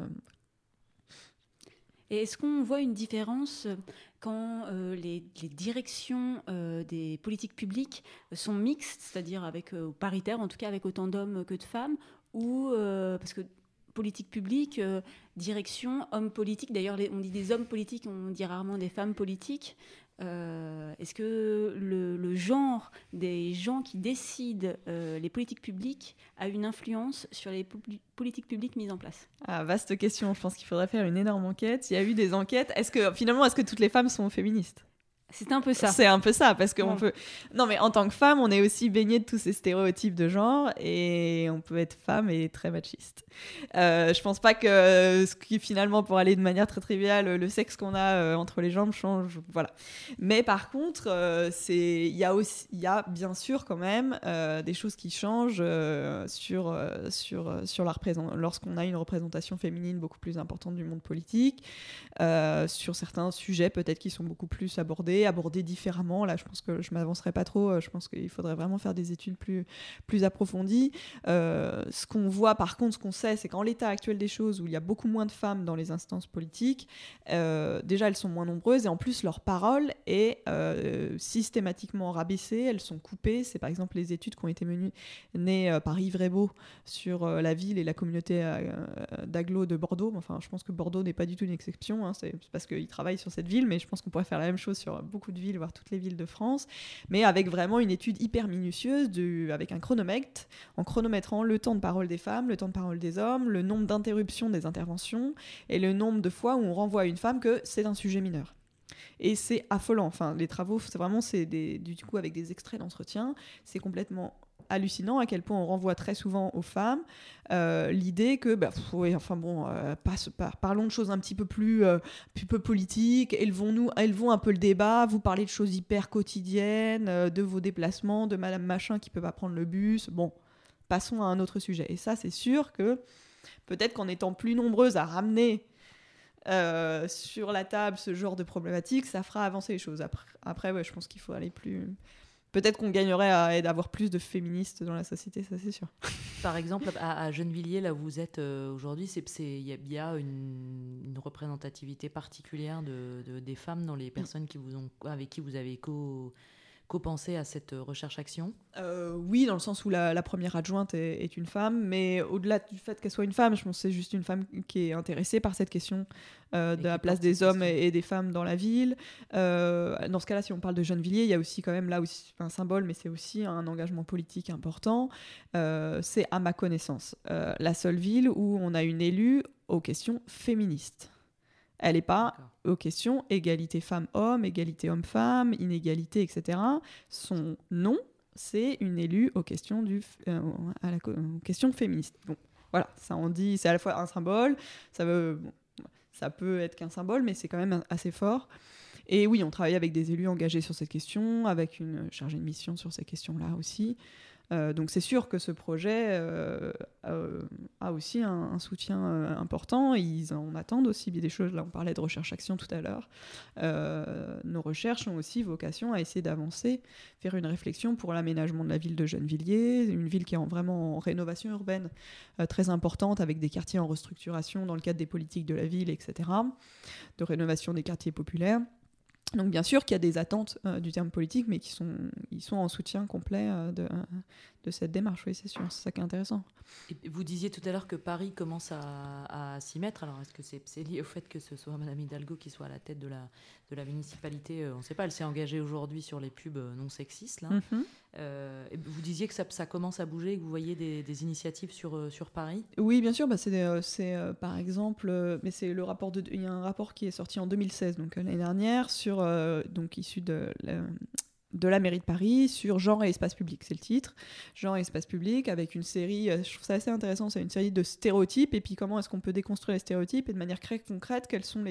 Et est-ce qu'on voit une différence quand les directions des politiques publiques sont mixtes, c'est-à-dire paritaires, en tout cas avec autant d'hommes que de femmes, ou parce que politique publique, direction, hommes politiques, d'ailleurs on dit des hommes politiques, on dit rarement des femmes politiques. Est-ce que le genre des gens qui décident les politiques publiques a une influence sur les politiques publiques mises en place ? Vaste question, je pense qu'il faudrait faire une énorme enquête. Il y a eu des enquêtes. Est-ce que toutes les femmes sont féministes ? C'est un peu ça. C'est un peu ça, parce qu'on peut... Non, mais en tant que femme, on est aussi baigné de tous ces stéréotypes de genre, et on peut être femme et très machiste. Je pense pas que ce qui, finalement, pour aller de manière très triviale, le sexe qu'on a entre les jambes change, voilà. Mais par contre, il y a bien sûr quand même des choses qui changent sur la représentation, lorsqu'on a une représentation féminine beaucoup plus importante du monde politique, sur certains sujets peut-être qui sont beaucoup plus abordés différemment. Là, je pense que je m'avancerai pas trop. Je pense qu'il faudrait vraiment faire des études plus approfondies. Ce qu'on voit, par contre, ce qu'on sait, c'est qu'en l'état actuel des choses, où il y a beaucoup moins de femmes dans les instances politiques, déjà, elles sont moins nombreuses, et en plus, leur parole est systématiquement rabaissée. Elles sont coupées. C'est par exemple les études qui ont été menées par Yves Rebaud sur la ville et la communauté d'agglo de Bordeaux. Enfin, je pense que Bordeaux n'est pas du tout une exception. C'est parce qu'il travaille sur cette ville, mais je pense qu'on pourrait faire la même chose sur beaucoup de villes, voire toutes les villes de France, mais avec vraiment une étude hyper minutieuse, avec un chronomètre, en chronométrant le temps de parole des femmes, le temps de parole des hommes, le nombre d'interruptions des interventions, et le nombre de fois où on renvoie à une femme que c'est un sujet mineur. Et c'est affolant. Enfin, les travaux, c'est du coup avec des extraits d'entretien, c'est complètement hallucinant à quel point on renvoie très souvent aux femmes l'idée que parlons de choses un petit peu plus politiques, élevons un peu le débat, vous parlez de choses hyper quotidiennes, de vos déplacements, de madame machin qui peut pas prendre le bus, passons à un autre sujet. Et ça, c'est sûr que peut-être qu'en étant plus nombreuses à ramener sur la table ce genre de problématiques, ça fera avancer les choses. Après je pense qu'il faut aller plus peut-être qu'on gagnerait à avoir plus de féministes dans la société, ça c'est sûr. Par exemple, à Gennevilliers, là où vous êtes aujourd'hui, il y a une représentativité particulière des femmes dans les personnes avec qui vous avez co-pensé à cette recherche-action ? Oui, dans le sens où la première adjointe est une femme, mais au-delà du fait qu'elle soit une femme, je pense que c'est juste une femme qui est intéressée par cette question de la place des hommes et des femmes dans la ville. Dans ce cas-là, si on parle de Gennevilliers, il y a aussi quand même là aussi un symbole, mais c'est aussi un engagement politique important. C'est, à ma connaissance, la seule ville où on a une élue aux questions féministes. Elle n'est pas aux questions égalité femmes-hommes, égalité hommes-femmes, inégalité, etc. Son nom, c'est une élue aux questions, aux questions féministes. Bon, voilà, ça en dit, c'est à la fois un symbole, ça peut être qu'un symbole, mais c'est quand même assez fort. Et oui, on travaille avec des élus engagés sur cette question, avec une chargée de mission sur ces questions-là aussi. Donc c'est sûr que ce projet a aussi un soutien important. Ils en attendent aussi des choses. Là, on parlait de recherche-action tout à l'heure. Nos recherches ont aussi vocation à essayer d'avancer vers une réflexion pour l'aménagement de la ville de Gennevilliers, une ville qui est vraiment en rénovation urbaine très importante, avec des quartiers en restructuration dans le cadre des politiques de la ville, etc., de rénovation des quartiers populaires. Donc bien sûr qu'il y a des attentes du terme politique, mais ils sont en soutien complet de cette démarche, oui, c'est sûr, c'est ça qui est intéressant. Et vous disiez tout à l'heure que Paris commence à s'y mettre, alors est-ce que c'est lié au fait que ce soit Madame Hidalgo qui soit à la tête de la municipalité, on ne sait pas, elle s'est engagée aujourd'hui sur les pubs non sexistes, là. Et vous disiez que ça commence à bouger, que vous voyez des initiatives sur Paris ? Oui, bien sûr, c'est par exemple, mais c'est le rapport il y a un rapport qui est sorti en 2016, donc l'année dernière, donc issu de la mairie de Paris, sur genre et espace public, c'est le titre, genre et espace public, avec une série, je trouve ça assez intéressant, c'est une série de stéréotypes, et puis comment est-ce qu'on peut déconstruire les stéréotypes, et de manière très concrète, quelles sont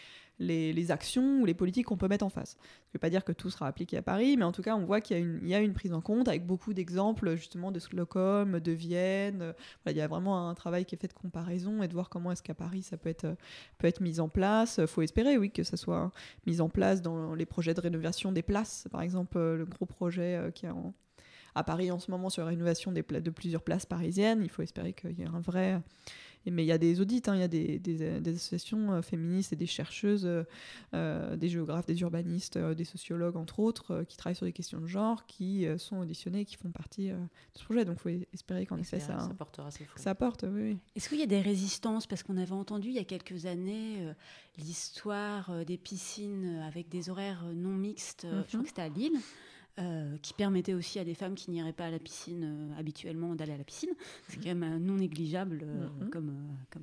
les actions ou les politiques qu'on peut mettre en face. Je ne veux pas dire que tout sera appliqué à Paris, mais en tout cas, on voit qu'il y a une prise en compte avec beaucoup d'exemples justement de Stockholm, de Vienne. Voilà, il y a vraiment un travail qui est fait de comparaison et de voir comment est-ce qu'à Paris ça peut être mis en place. Il faut espérer, oui, que ça soit mis en place dans les projets de rénovation des places. Par exemple, le gros projet qui est à Paris en ce moment sur la rénovation de plusieurs places parisiennes. Il faut espérer qu'il y ait un vrai... Mais il y a des audits, il y a des associations féministes et des chercheuses, des géographes, des urbanistes, des sociologues, entre autres, qui travaillent sur des questions de genre, qui sont auditionnés, qui font partie de ce projet. Donc il faut espérer qu'en effet ça portera ses fruits. Ça porte, oui. Est-ce qu'il y a des résistances ? Parce qu'on avait entendu il y a quelques années l'histoire des piscines avec des horaires non mixtes, je crois que c'était à Lille. Qui permettait aussi à des femmes qui n'iraient pas à la piscine habituellement d'aller à la piscine. C'est quand même non négligeable comme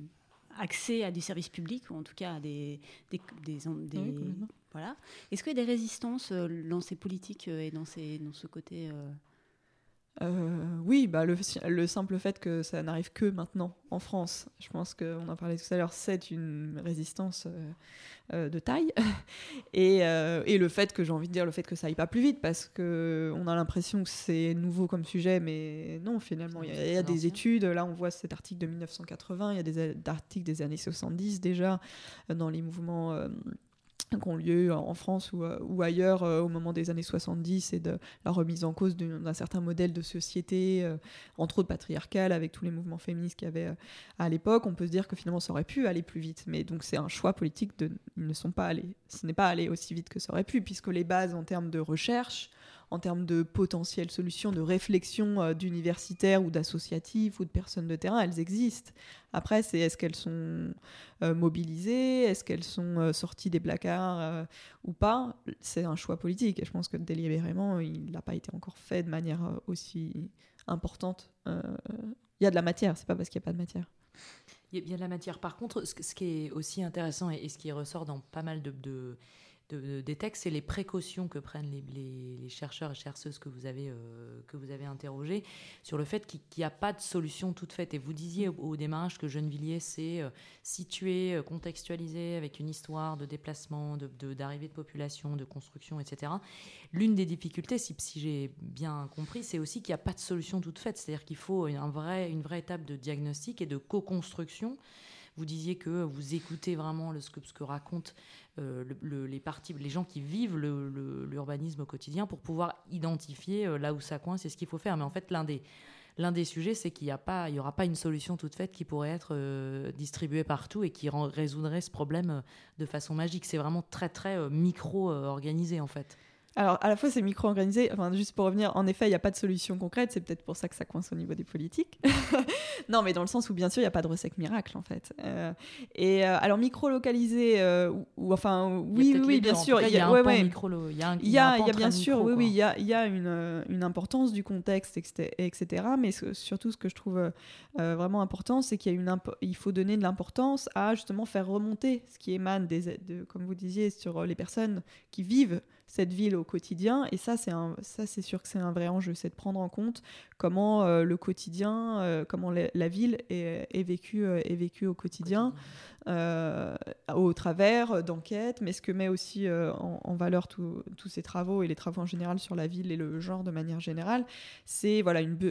accès à du service public, ou en tout cas à des voilà. Est-ce qu'il y a des résistances dans ces politiques et dans ce côté Oui, le simple fait que ça n'arrive que maintenant en France, je pense qu'on en parlait tout à l'heure, c'est une résistance de taille. Et le fait que, j'ai envie de dire, le fait que ça aille pas plus vite, parce qu'on a l'impression que c'est nouveau comme sujet, mais non, finalement, il y a des études. Là, on voit cet article de 1980, il y a des articles des années 70 déjà, dans les mouvements... qui ont lieu en France ou ailleurs au moment des années 70 et de la remise en cause d'un certain modèle de société, entre autres patriarcale, avec tous les mouvements féministes qu'il y avait à l'époque. On peut se dire que finalement ça aurait pu aller plus vite, mais donc c'est un choix politique, ce n'est pas allé aussi vite que ça aurait pu, puisque les bases en termes de recherche, en termes de potentielles solutions, de réflexion d'universitaires ou d'associatifs ou de personnes de terrain, elles existent. Après, c'est est-ce qu'elles sont mobilisées, est-ce qu'elles sont sorties des placards ou pas ? C'est un choix politique. Et je pense que délibérément, il n'a pas été encore fait de manière aussi importante. Il y a de la matière, c'est pas parce qu'il n'y a pas de matière. Il y a de la matière. Par contre, ce qui est aussi intéressant et ce qui ressort dans pas mal des textes, c'est les précautions que prennent les chercheurs et chercheuses que vous avez interrogés sur le fait qu'il n'y a pas de solution toute faite. Et vous disiez au démarrage que Gennevilliers, c'est situé, contextualisé, avec une histoire de déplacement, d'arrivée de population, de construction, etc. L'une des difficultés, si j'ai bien compris, c'est aussi qu'il n'y a pas de solution toute faite. C'est-à-dire qu'il faut une vraie étape de diagnostic et de co-construction. Vous disiez que vous écoutez vraiment ce que racontent les gens qui vivent l'urbanisme au quotidien pour pouvoir identifier là où ça coince et ce qu'il faut faire. Mais en fait, l'un des sujets, c'est qu'il y aura pas une solution toute faite qui pourrait être distribuée partout et qui résoudrait ce problème de façon magique. C'est vraiment très, très micro-organisé, en fait. Alors, à la fois, c'est micro-organisé. Enfin, juste pour revenir, en effet, il n'y a pas de solution concrète. C'est peut-être pour ça que ça coince au niveau des politiques. Non, mais dans le sens où, bien sûr, il n'y a pas de recette miracle, en fait. Alors, micro-localisé, oui, bien sûr. Il y a un pan micro. Il y a bien sûr, oui, il y a une importance du contexte, etc. Mais surtout, ce que je trouve vraiment important, c'est qu'il faut donner de l'importance à, justement, faire remonter ce qui émane, comme vous disiez, sur les personnes qui vivent cette ville au quotidien, et ça c'est sûr que c'est un vrai enjeu, c'est de prendre en compte comment le quotidien, comment la ville est vécue au quotidien, au travers d'enquêtes, mais ce que met aussi en valeur tous ces travaux et les travaux en général sur la ville et le genre de manière générale, c'est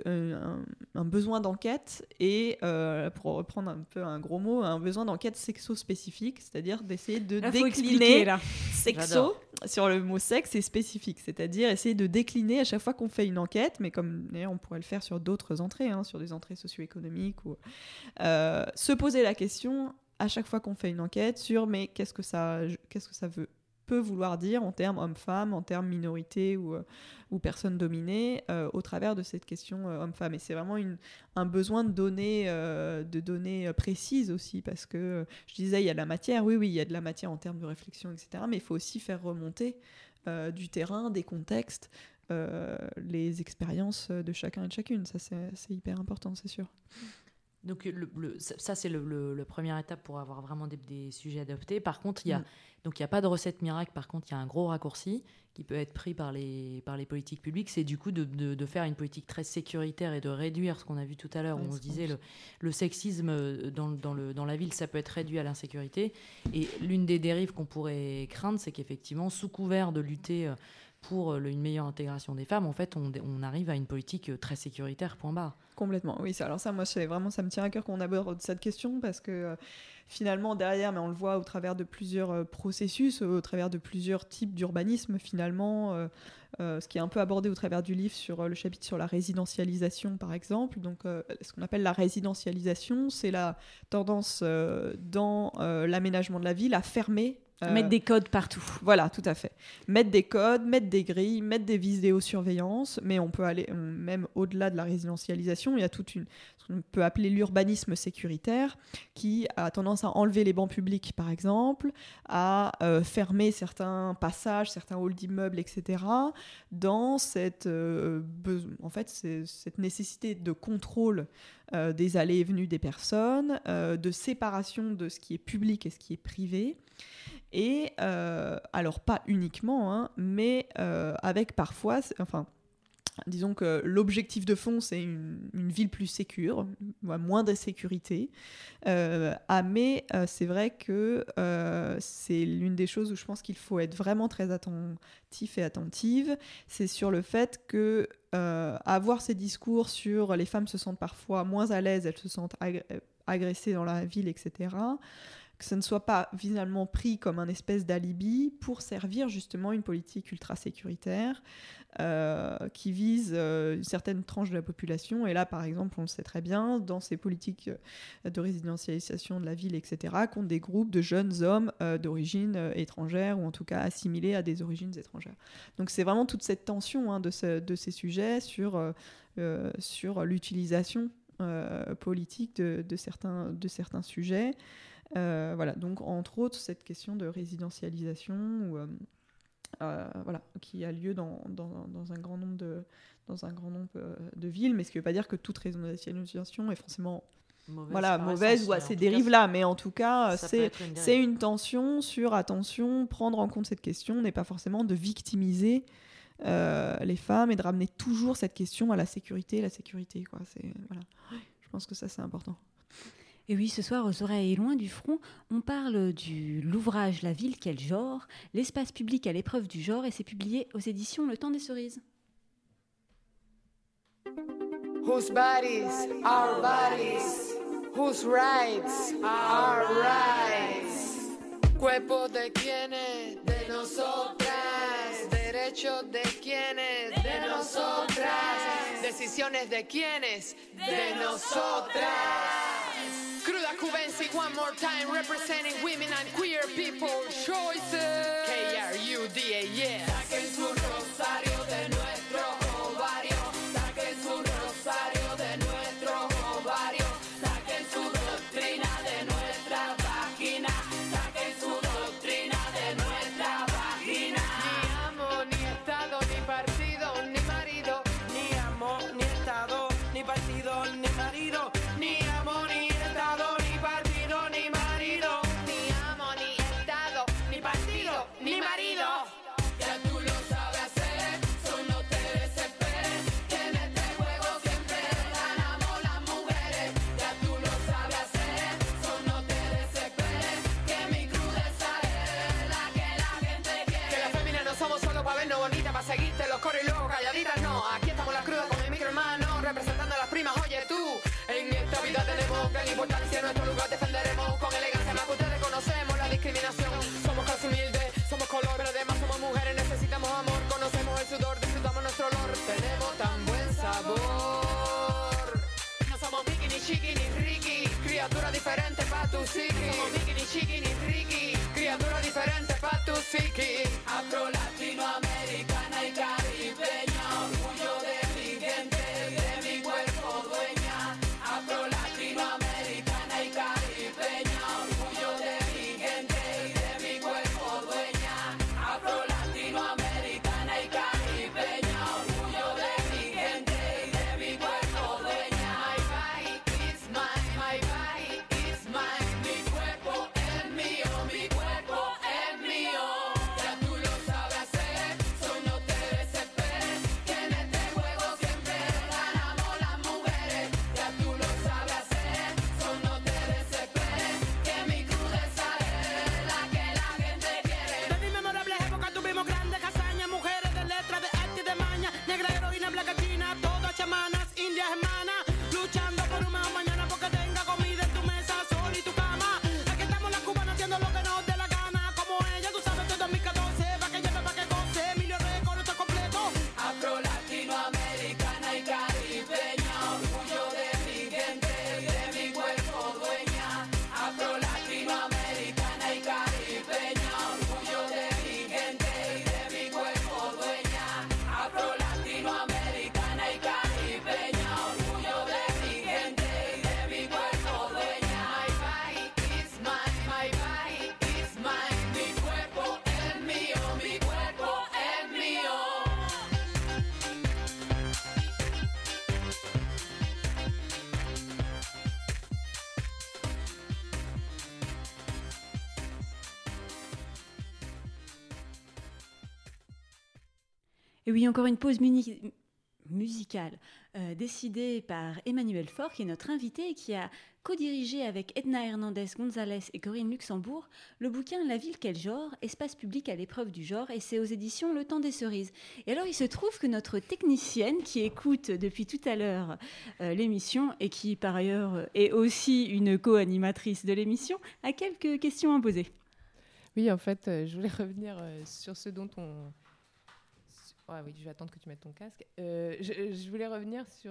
un besoin d'enquête et, pour reprendre un peu un gros mot, un besoin d'enquête sexo-spécifique, c'est-à-dire d'essayer de décliner sexo sur le mot sexe et spécifique, c'est-à-dire essayer de décliner à chaque fois qu'on fait une enquête, mais comme d'ailleurs on pourrait le faire sur d'autres entrées, sur des entrées socio-économiques, ou se poser la question à chaque fois qu'on fait une enquête sur mais qu'est-ce que ça peut vouloir dire en termes homme-femme, en termes minorité ou personnes dominées, au travers de cette question homme-femme. Et c'est vraiment un besoin de données précises aussi, parce que je disais, il y a de la matière, oui, il y a de la matière en termes de réflexion, etc. Mais il faut aussi faire remonter du terrain, des contextes, les expériences de chacun et de chacune. Ça, c'est hyper important, c'est sûr. Donc ça c'est la première étape pour avoir vraiment des sujets adoptés. Par contre, il n'y a pas de recette miracle. Par contre, il y a un gros raccourci qui peut être pris par les politiques publiques, c'est du coup de faire une politique très sécuritaire et de réduire ce qu'on a vu tout à l'heure, où on se disait le sexisme dans la ville, ça peut être réduit à l'insécurité. Et l'une des dérives qu'on pourrait craindre, c'est qu'effectivement, sous couvert de lutter pour une meilleure intégration des femmes, en fait, on arrive à une politique très sécuritaire, point barre. Complètement, oui. Alors ça, moi, ça me tient à cœur qu'on aborde cette question, parce que finalement, derrière, mais on le voit au travers de plusieurs processus, au travers de plusieurs types d'urbanisme, finalement, ce qui est un peu abordé au travers du livre sur le chapitre sur la résidentialisation, par exemple. Donc, ce qu'on appelle la résidentialisation, c'est la tendance dans l'aménagement de la ville à fermer. Mettre des codes partout. Voilà, tout à fait. Mettre des codes, mettre des grilles, mettre des vidéosurveillances, mais on peut aller même au-delà de la résidentialisation. Il y a ce qu'on peut appeler l'urbanisme sécuritaire, qui a tendance à enlever les bancs publics, par exemple, à fermer certains passages, certains halls d'immeubles, etc., dans cette nécessité de contrôle des allées et venues des personnes, de séparation de ce qui est public et ce qui est privé. Et alors pas uniquement, mais avec parfois, disons que l'objectif de fond, c'est une ville plus sécure, moins d'insécurité. Mais c'est vrai que c'est l'une des choses où je pense qu'il faut être vraiment très attentif et attentive. C'est sur le fait que avoir ces discours sur les femmes se sentent parfois moins à l'aise, elles se sentent agressées dans la ville, etc., que ce ne soit pas finalement pris comme un espèce d'alibi pour servir justement une politique ultra-sécuritaire qui vise une certaine tranche de la population. Et là, par exemple, on le sait très bien, dans ces politiques de résidentialisation de la ville, etc., contre des groupes de jeunes hommes d'origine étrangère, ou en tout cas assimilés à des origines étrangères. Donc c'est vraiment toute cette tension de ces sujets sur l'utilisation politique de certains sujets. Voilà, donc entre autres cette question de résidentialisation qui a lieu dans un grand nombre de villes, mais ce qui ne veut pas dire que toute résidentialisation est forcément mauvaise ou à ces dérives-là, mais en tout cas c'est une tension sur prendre en compte cette question n'est pas forcément de victimiser les femmes et de ramener toujours cette question à la sécurité quoi. Je pense que ça c'est important. Et oui, ce soir, aux oreilles loin du front, on parle de l'ouvrage La ville, quel genre, l'espace public à l'épreuve du genre, et c'est publié aux éditions Le Temps des Cerises. Whose bodies, our bodies, Whose rights are rights? Cuerpo de quienes, de nosotras. Derechos de quienes, de nosotras. Decisiones de quienes, de nosotras. Cruda Cubensi, one more time, representing women and queer people choices. KRUDA, yeah. Saquen su rosario de nuestro ovario. Saquen su rosario de nuestro ovario. Saquen su doctrina de nuestra vagina. Saquen su doctrina de nuestra vagina. Ni amo, ni Estado, ni partido, ni marido. Ni amo, ni Estado, ni partido, ni marido. Ni amo, ni Estado, ni partido, ni marido. Ni amo, ni Estado, ni partido, ni marido. Ya tú lo sabes hacer, solo te desesperes. Que en este juego siempre ganamos las mujeres. Ya tú lo sabes hacer, solo te desesperes. Que mi crudeza es la que la gente quiere. Que las féminas no somos solo para vernos bonitas, para seguirte los coros y luego calladitas, no. Aquí estamos las crudas con mi micro hermano, representando a las primas, oye tú. En esta vida tenemos gran importancia, en nuestro lugar defenderemos con elegancia más que ustedes conocemos la discriminación. Somos clase humilde, somos color, pero además somos mujeres, necesitamos amor, conocemos el sudor, disfrutamos nuestro olor, tenemos tan buen sabor. No somos Mickey, ni Chiqui, ni Ricky, criatura diferente pa' tu psiqui. Somos Mickey, ni Chiqui, ni Ricky, criatura diferente pa' tu psiqui. Afro, latinoamericana y caribeña, orgullo de mi gente, de mi cuerpo dueña. Afro, latinoamericana y caribeña, orgullo de mi gente y de mi cuerpo dueña. Afro, latinoamericana y caribeña, orgullo de mi gente y de mi cuerpo dueña. My body is mine, my body is mine. Mi cuerpo es mío, mi cuerpo es mío. Ya tú lo sabes hacer, soy no te desesperes. Que en este juego siempre ganamos las mujeres. Ya tú lo sabes hacer, soy no te desesperes. Que mi crudeza es la que la gente quiere. De mi memorable época tuvimos grandes hazañas, mujeres de letra, de arte y de maña, negra heroína, blanca china, todas chamanas, indias hermanas, luchando por un mejor mañana porque tenga comida en tu mesa, sol y tu cama. Aquí estamos las cubanas haciendo lo que nos dé la gana, como ella, tú sabes, todo 2014, pa' que lleve, pa' que goce, Emilio Récord, esto es completo. Afro, latinoamericana y caribeña, orgullo de mi gente y de mi cuerpo dueña. Afro, latinoamericana y caribeña, orgullo de mi gente y de mi cuerpo dueña. Afro, latinoamericana y caribeña, orgullo de mi gente y de mi cuerpo dueña. My body is mine, my body is mine. Mi cuerpo es mío, mi cuerpo es mío. Et oui, encore une pause musicale décidée par Emmanuel Faure, qui est notre invité et qui a co-dirigé avec Edna Hernandez Gonzalez et Corinne Luxembourg le bouquin La ville, quel genre, espace public à l'épreuve du genre, et c'est aux éditions Le Temps des Cerises. Et alors, il se trouve que notre technicienne, qui écoute depuis tout à l'heure l'émission et qui, par ailleurs, est aussi une co-animatrice de l'émission, a quelques questions à poser. Oui, en fait, je voulais revenir sur ce dont on... Ouais, oui, je vais attendre que tu mettes ton casque. Je voulais revenir sur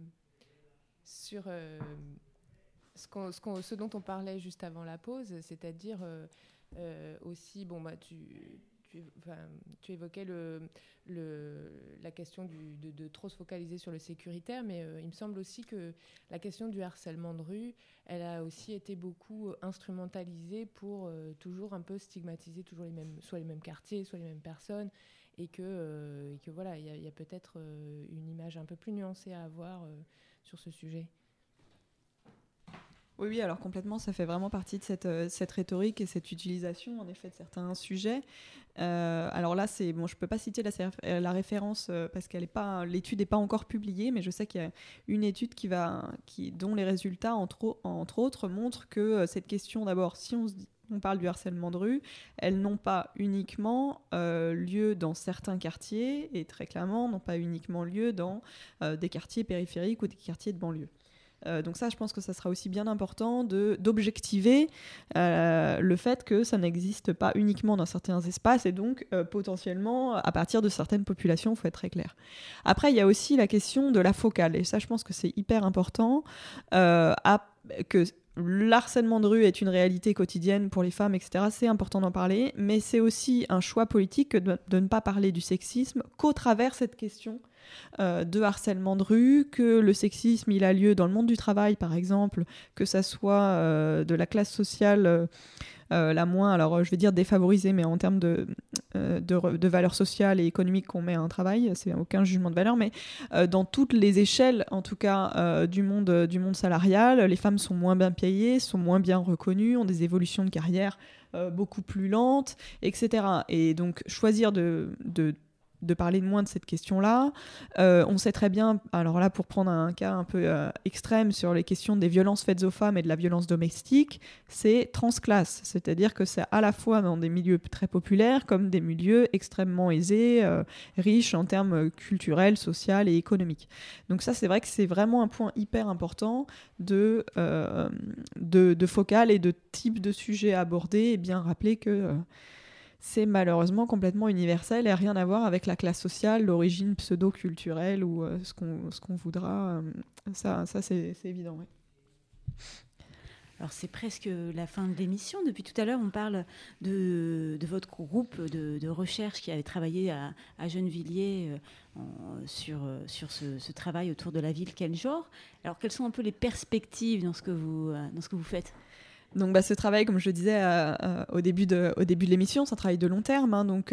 ce dont on parlait juste avant la pause, c'est-à-dire aussi, bon, bah, tu évoquais la question de trop se focaliser sur le sécuritaire, mais il me semble aussi que la question du harcèlement de rue, elle a aussi été beaucoup instrumentalisée pour toujours un peu stigmatiser toujours soit les mêmes quartiers, soit les mêmes personnes, et que voilà, il y a peut-être une image un peu plus nuancée à avoir sur ce sujet. Oui, alors complètement, ça fait vraiment partie de cette rhétorique et cette utilisation, en effet, de certains sujets. Alors là, je ne peux pas citer la référence parce l'étude n'est pas encore publiée, mais je sais qu'il y a une étude dont les résultats, entre autres, montrent que cette question, d'abord, si on parle du harcèlement de rue, elles n'ont pas uniquement lieu dans certains quartiers, et très clairement, n'ont pas uniquement lieu dans des quartiers périphériques ou des quartiers de banlieue. Donc ça, je pense que ça sera aussi bien important d'objectiver le fait que ça n'existe pas uniquement dans certains espaces et donc potentiellement à partir de certaines populations, il faut être très clair. Après, il y a aussi la question de la focale et ça, je pense que c'est hyper important que l'harcèlement de rue est une réalité quotidienne pour les femmes, etc. C'est important d'en parler, mais c'est aussi un choix politique que de ne pas parler du sexisme qu'au travers cette question de harcèlement de rue, que le sexisme il a lieu dans le monde du travail par exemple, que ça soit de la classe sociale la moins, alors je vais dire défavorisée, mais en termes de valeurs sociales et économiques qu'on met à un travail, c'est aucun jugement de valeur, mais dans toutes les échelles en tout cas du monde salarial, les femmes sont moins bien payées, sont moins bien reconnues, ont des évolutions de carrière beaucoup plus lentes, etc. Et donc choisir de parler de moins de cette question-là. On sait très bien, alors là, pour prendre un cas un peu extrême sur les questions des violences faites aux femmes et de la violence domestique, c'est transclasse. C'est-à-dire que c'est à la fois dans des milieux très populaires comme des milieux extrêmement aisés, riches en termes culturels, sociaux et économiques. Donc ça, c'est vrai que c'est vraiment un point hyper important de focale et de type de sujet abordé et bien rappeler que c'est malheureusement complètement universel et n'a rien à voir avec la classe sociale, l'origine pseudo-culturelle ou ce qu'on voudra. Ça c'est évident. Ouais. Alors c'est presque la fin de l'émission. Depuis tout à l'heure, on parle de votre groupe de recherche qui avait travaillé à Gennevilliers sur ce travail autour de la ville. Quel genre ? Alors quelles sont un peu les perspectives dans ce que vous faites ? Donc ce travail, comme je le disais au début de l'émission, c'est un travail de long terme, hein, donc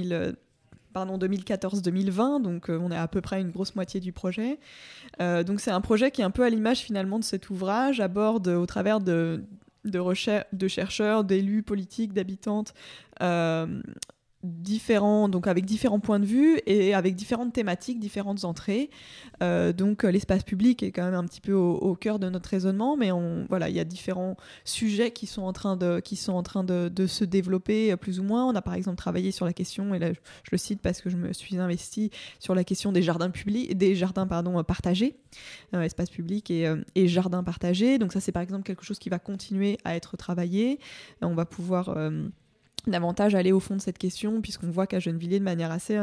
2014-2020, donc on est à peu près une grosse moitié du projet. Donc c'est un projet qui est un peu à l'image finalement de cet ouvrage, aborde au travers de chercheurs, d'élus politiques, d'habitantes, différents, donc avec différents points de vue et avec différentes thématiques, différentes entrées. Donc l'espace public est quand même un petit peu au cœur de notre raisonnement, mais il y a différents sujets qui sont en train de se développer plus ou moins. On a par exemple travaillé sur la question, et là je le cite parce que je me suis investie sur la question des jardins partagés, espace public et jardins partagés. Donc ça c'est par exemple quelque chose qui va continuer à être travaillé. On va pouvoir davantage aller au fond de cette question, puisqu'on voit qu'à Gennevilliers, de manière assez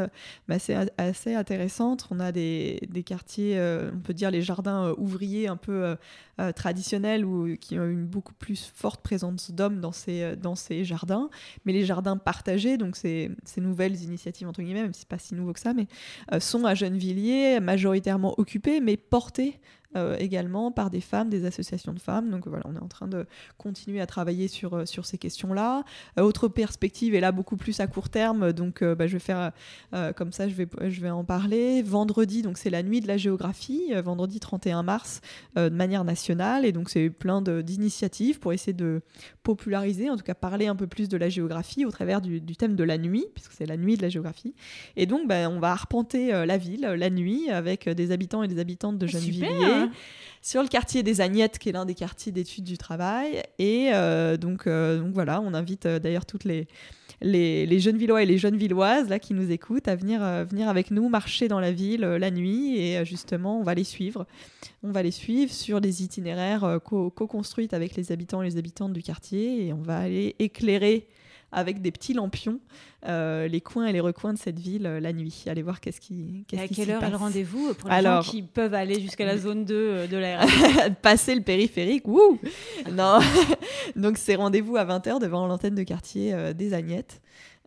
intéressante, on a des quartiers, on peut dire les jardins ouvriers un peu traditionnels qui ont une beaucoup plus forte présence d'hommes dans ces jardins, mais les jardins partagés, donc ces nouvelles initiatives entre guillemets, même si c'est pas si nouveau que ça, mais sont à Gennevilliers majoritairement occupés, mais portés également par des femmes, des associations de femmes. Donc voilà, on est en train de continuer à travailler sur ces questions-là. Autre perspective, et là beaucoup plus à court terme, donc je vais faire comme ça, je vais en parler. Vendredi, donc c'est la nuit de la géographie, vendredi 31 mars, de manière nationale, et donc c'est plein d'initiatives pour essayer de populariser, en tout cas parler un peu plus de la géographie au travers du thème de la nuit, puisque c'est la nuit de la géographie. Et donc on va arpenter la ville la nuit avec des habitants et des habitantes de Gennevilliers. Sur le quartier des Agnettes, qui est l'un des quartiers d'études du travail. Et donc voilà, on invite d'ailleurs toutes les Gennevillois et les Gennevilloises là, qui nous écoutent à venir avec nous marcher dans la ville la nuit. Et justement, on va les suivre. On va les suivre sur des itinéraires co-construits avec les habitants et les habitantes du quartier. Et on va aller éclairer avec des petits lampions les coins et les recoins de cette ville la nuit. Allez voir qu'est-ce qui à quelle heure est le rendez-vous pour les gens qui peuvent aller jusqu'à la zone 2 de la RN? Passer le périphérique, wouh. Non. Donc c'est rendez-vous à 20h devant l'antenne de quartier des Agnettes.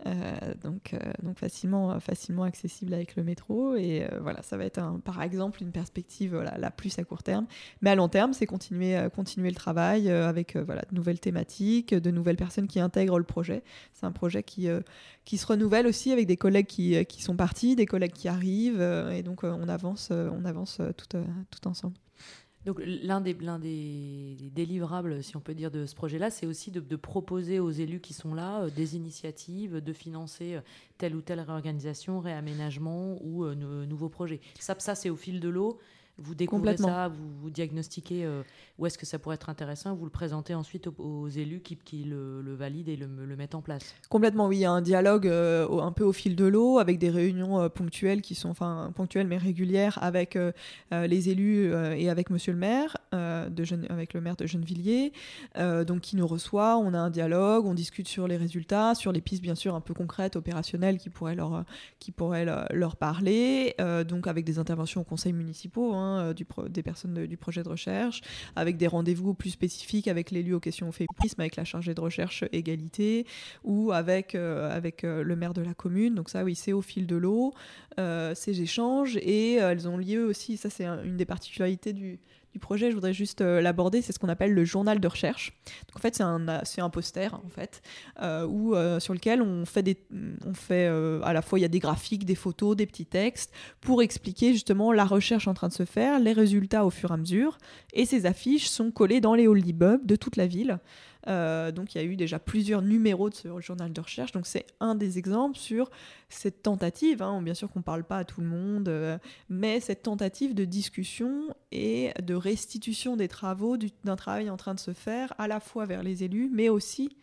Donc facilement accessible avec le métro, et voilà, ça va être par exemple une perspective la plus à court terme, mais à long terme c'est continuer le travail avec de nouvelles thématiques, de nouvelles personnes qui intègrent le projet. C'est un projet qui se renouvelle aussi avec des collègues qui sont partis, des collègues qui arrivent, et donc on avance tout ensemble. Donc l'un des délivrables, si on peut dire, de ce projet-là, c'est aussi de proposer aux élus qui sont là des initiatives, de financer telle ou telle réorganisation, réaménagement ou nouveaux projets. Ça c'est au fil de l'eau. Vous découvrez ça, vous diagnostiquez où est-ce que ça pourrait être intéressant, vous le présentez ensuite aux élus qui le valident et le mettent en place. Complètement, oui. Il y a un dialogue un peu au fil de l'eau, avec des réunions ponctuelles ponctuelles mais régulières avec les élus et avec Monsieur le maire, avec le maire de Gennevilliers, donc qui nous reçoit. On a un dialogue, on discute sur les résultats, sur les pistes bien sûr un peu concrètes, opérationnelles qui pourraient leur parler, donc avec des interventions aux conseils municipaux des personnes du projet de recherche, avec des rendez-vous plus spécifiques avec l'élu aux questions au féminisme, avec la chargée de recherche égalité, ou avec le maire de la commune. Donc ça, oui, c'est au fil de l'eau, ces échanges, et elles ont lieu aussi, ça c'est une des particularités du projet, je voudrais juste l'aborder, c'est ce qu'on appelle le journal de recherche. Donc en fait, c'est un poster en fait, sur lequel on fait à la fois, il y a des graphiques, des photos, des petits textes pour expliquer justement la recherche en train de se faire, les résultats au fur et à mesure, et ces affiches sont collées dans les halls d'immeubles de toute la ville. Donc il y a eu déjà plusieurs numéros de ce journal de recherche, donc c'est un des exemples sur cette tentative, bien sûr qu'on ne parle pas à tout le monde, mais cette tentative de discussion et de restitution des travaux, d'un travail en train de se faire à la fois vers les élus, mais aussi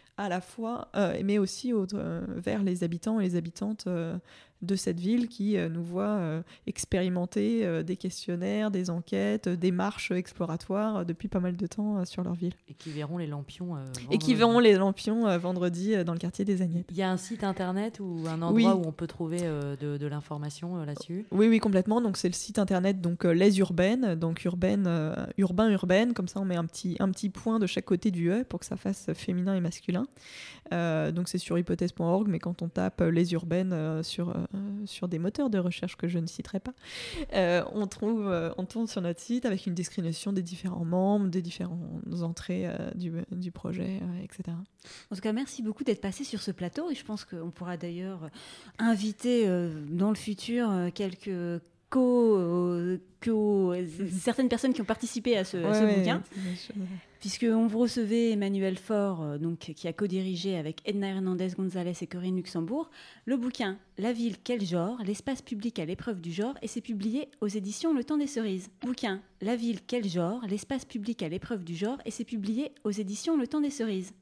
vers les habitants et les habitantes de cette ville qui nous voient expérimenter des questionnaires, des enquêtes, des marches exploratoires depuis pas mal de temps sur leur ville. Et qui verront les lampions vendredi. Et qui verront les lampions vendredi dans le quartier des Agnettes. Il y a un site internet ou un endroit où on peut trouver de l'information là-dessus ? Oui, complètement. Donc c'est le site internet Les Urbaines, donc urbaine, comme ça on met un petit point de chaque côté du E pour que ça fasse féminin et masculin. Donc c'est sur hypothèse.org, mais quand on tape Les Urbaines sur des moteurs de recherche que je ne citerai pas, on tombe sur notre site avec une description des différents membres, des différentes entrées du projet, etc. En tout cas, merci beaucoup d'être passé sur ce plateau, et je pense qu'on pourra d'ailleurs inviter dans le futur quelques certaines personnes qui ont participé à ce bouquin, puisqu'on vous recevait Emmanuel Faure, qui a co-dirigé avec Edna Hernandez-Gonzalez et Corinne Luxembourg le bouquin La ville, quel genre ? L'espace public à l'épreuve du genre, et c'est publié aux éditions Le Temps des Cerises. Bouquin La ville, quel genre ? L'espace public à l'épreuve du genre, et c'est publié aux éditions Le Temps des Cerises.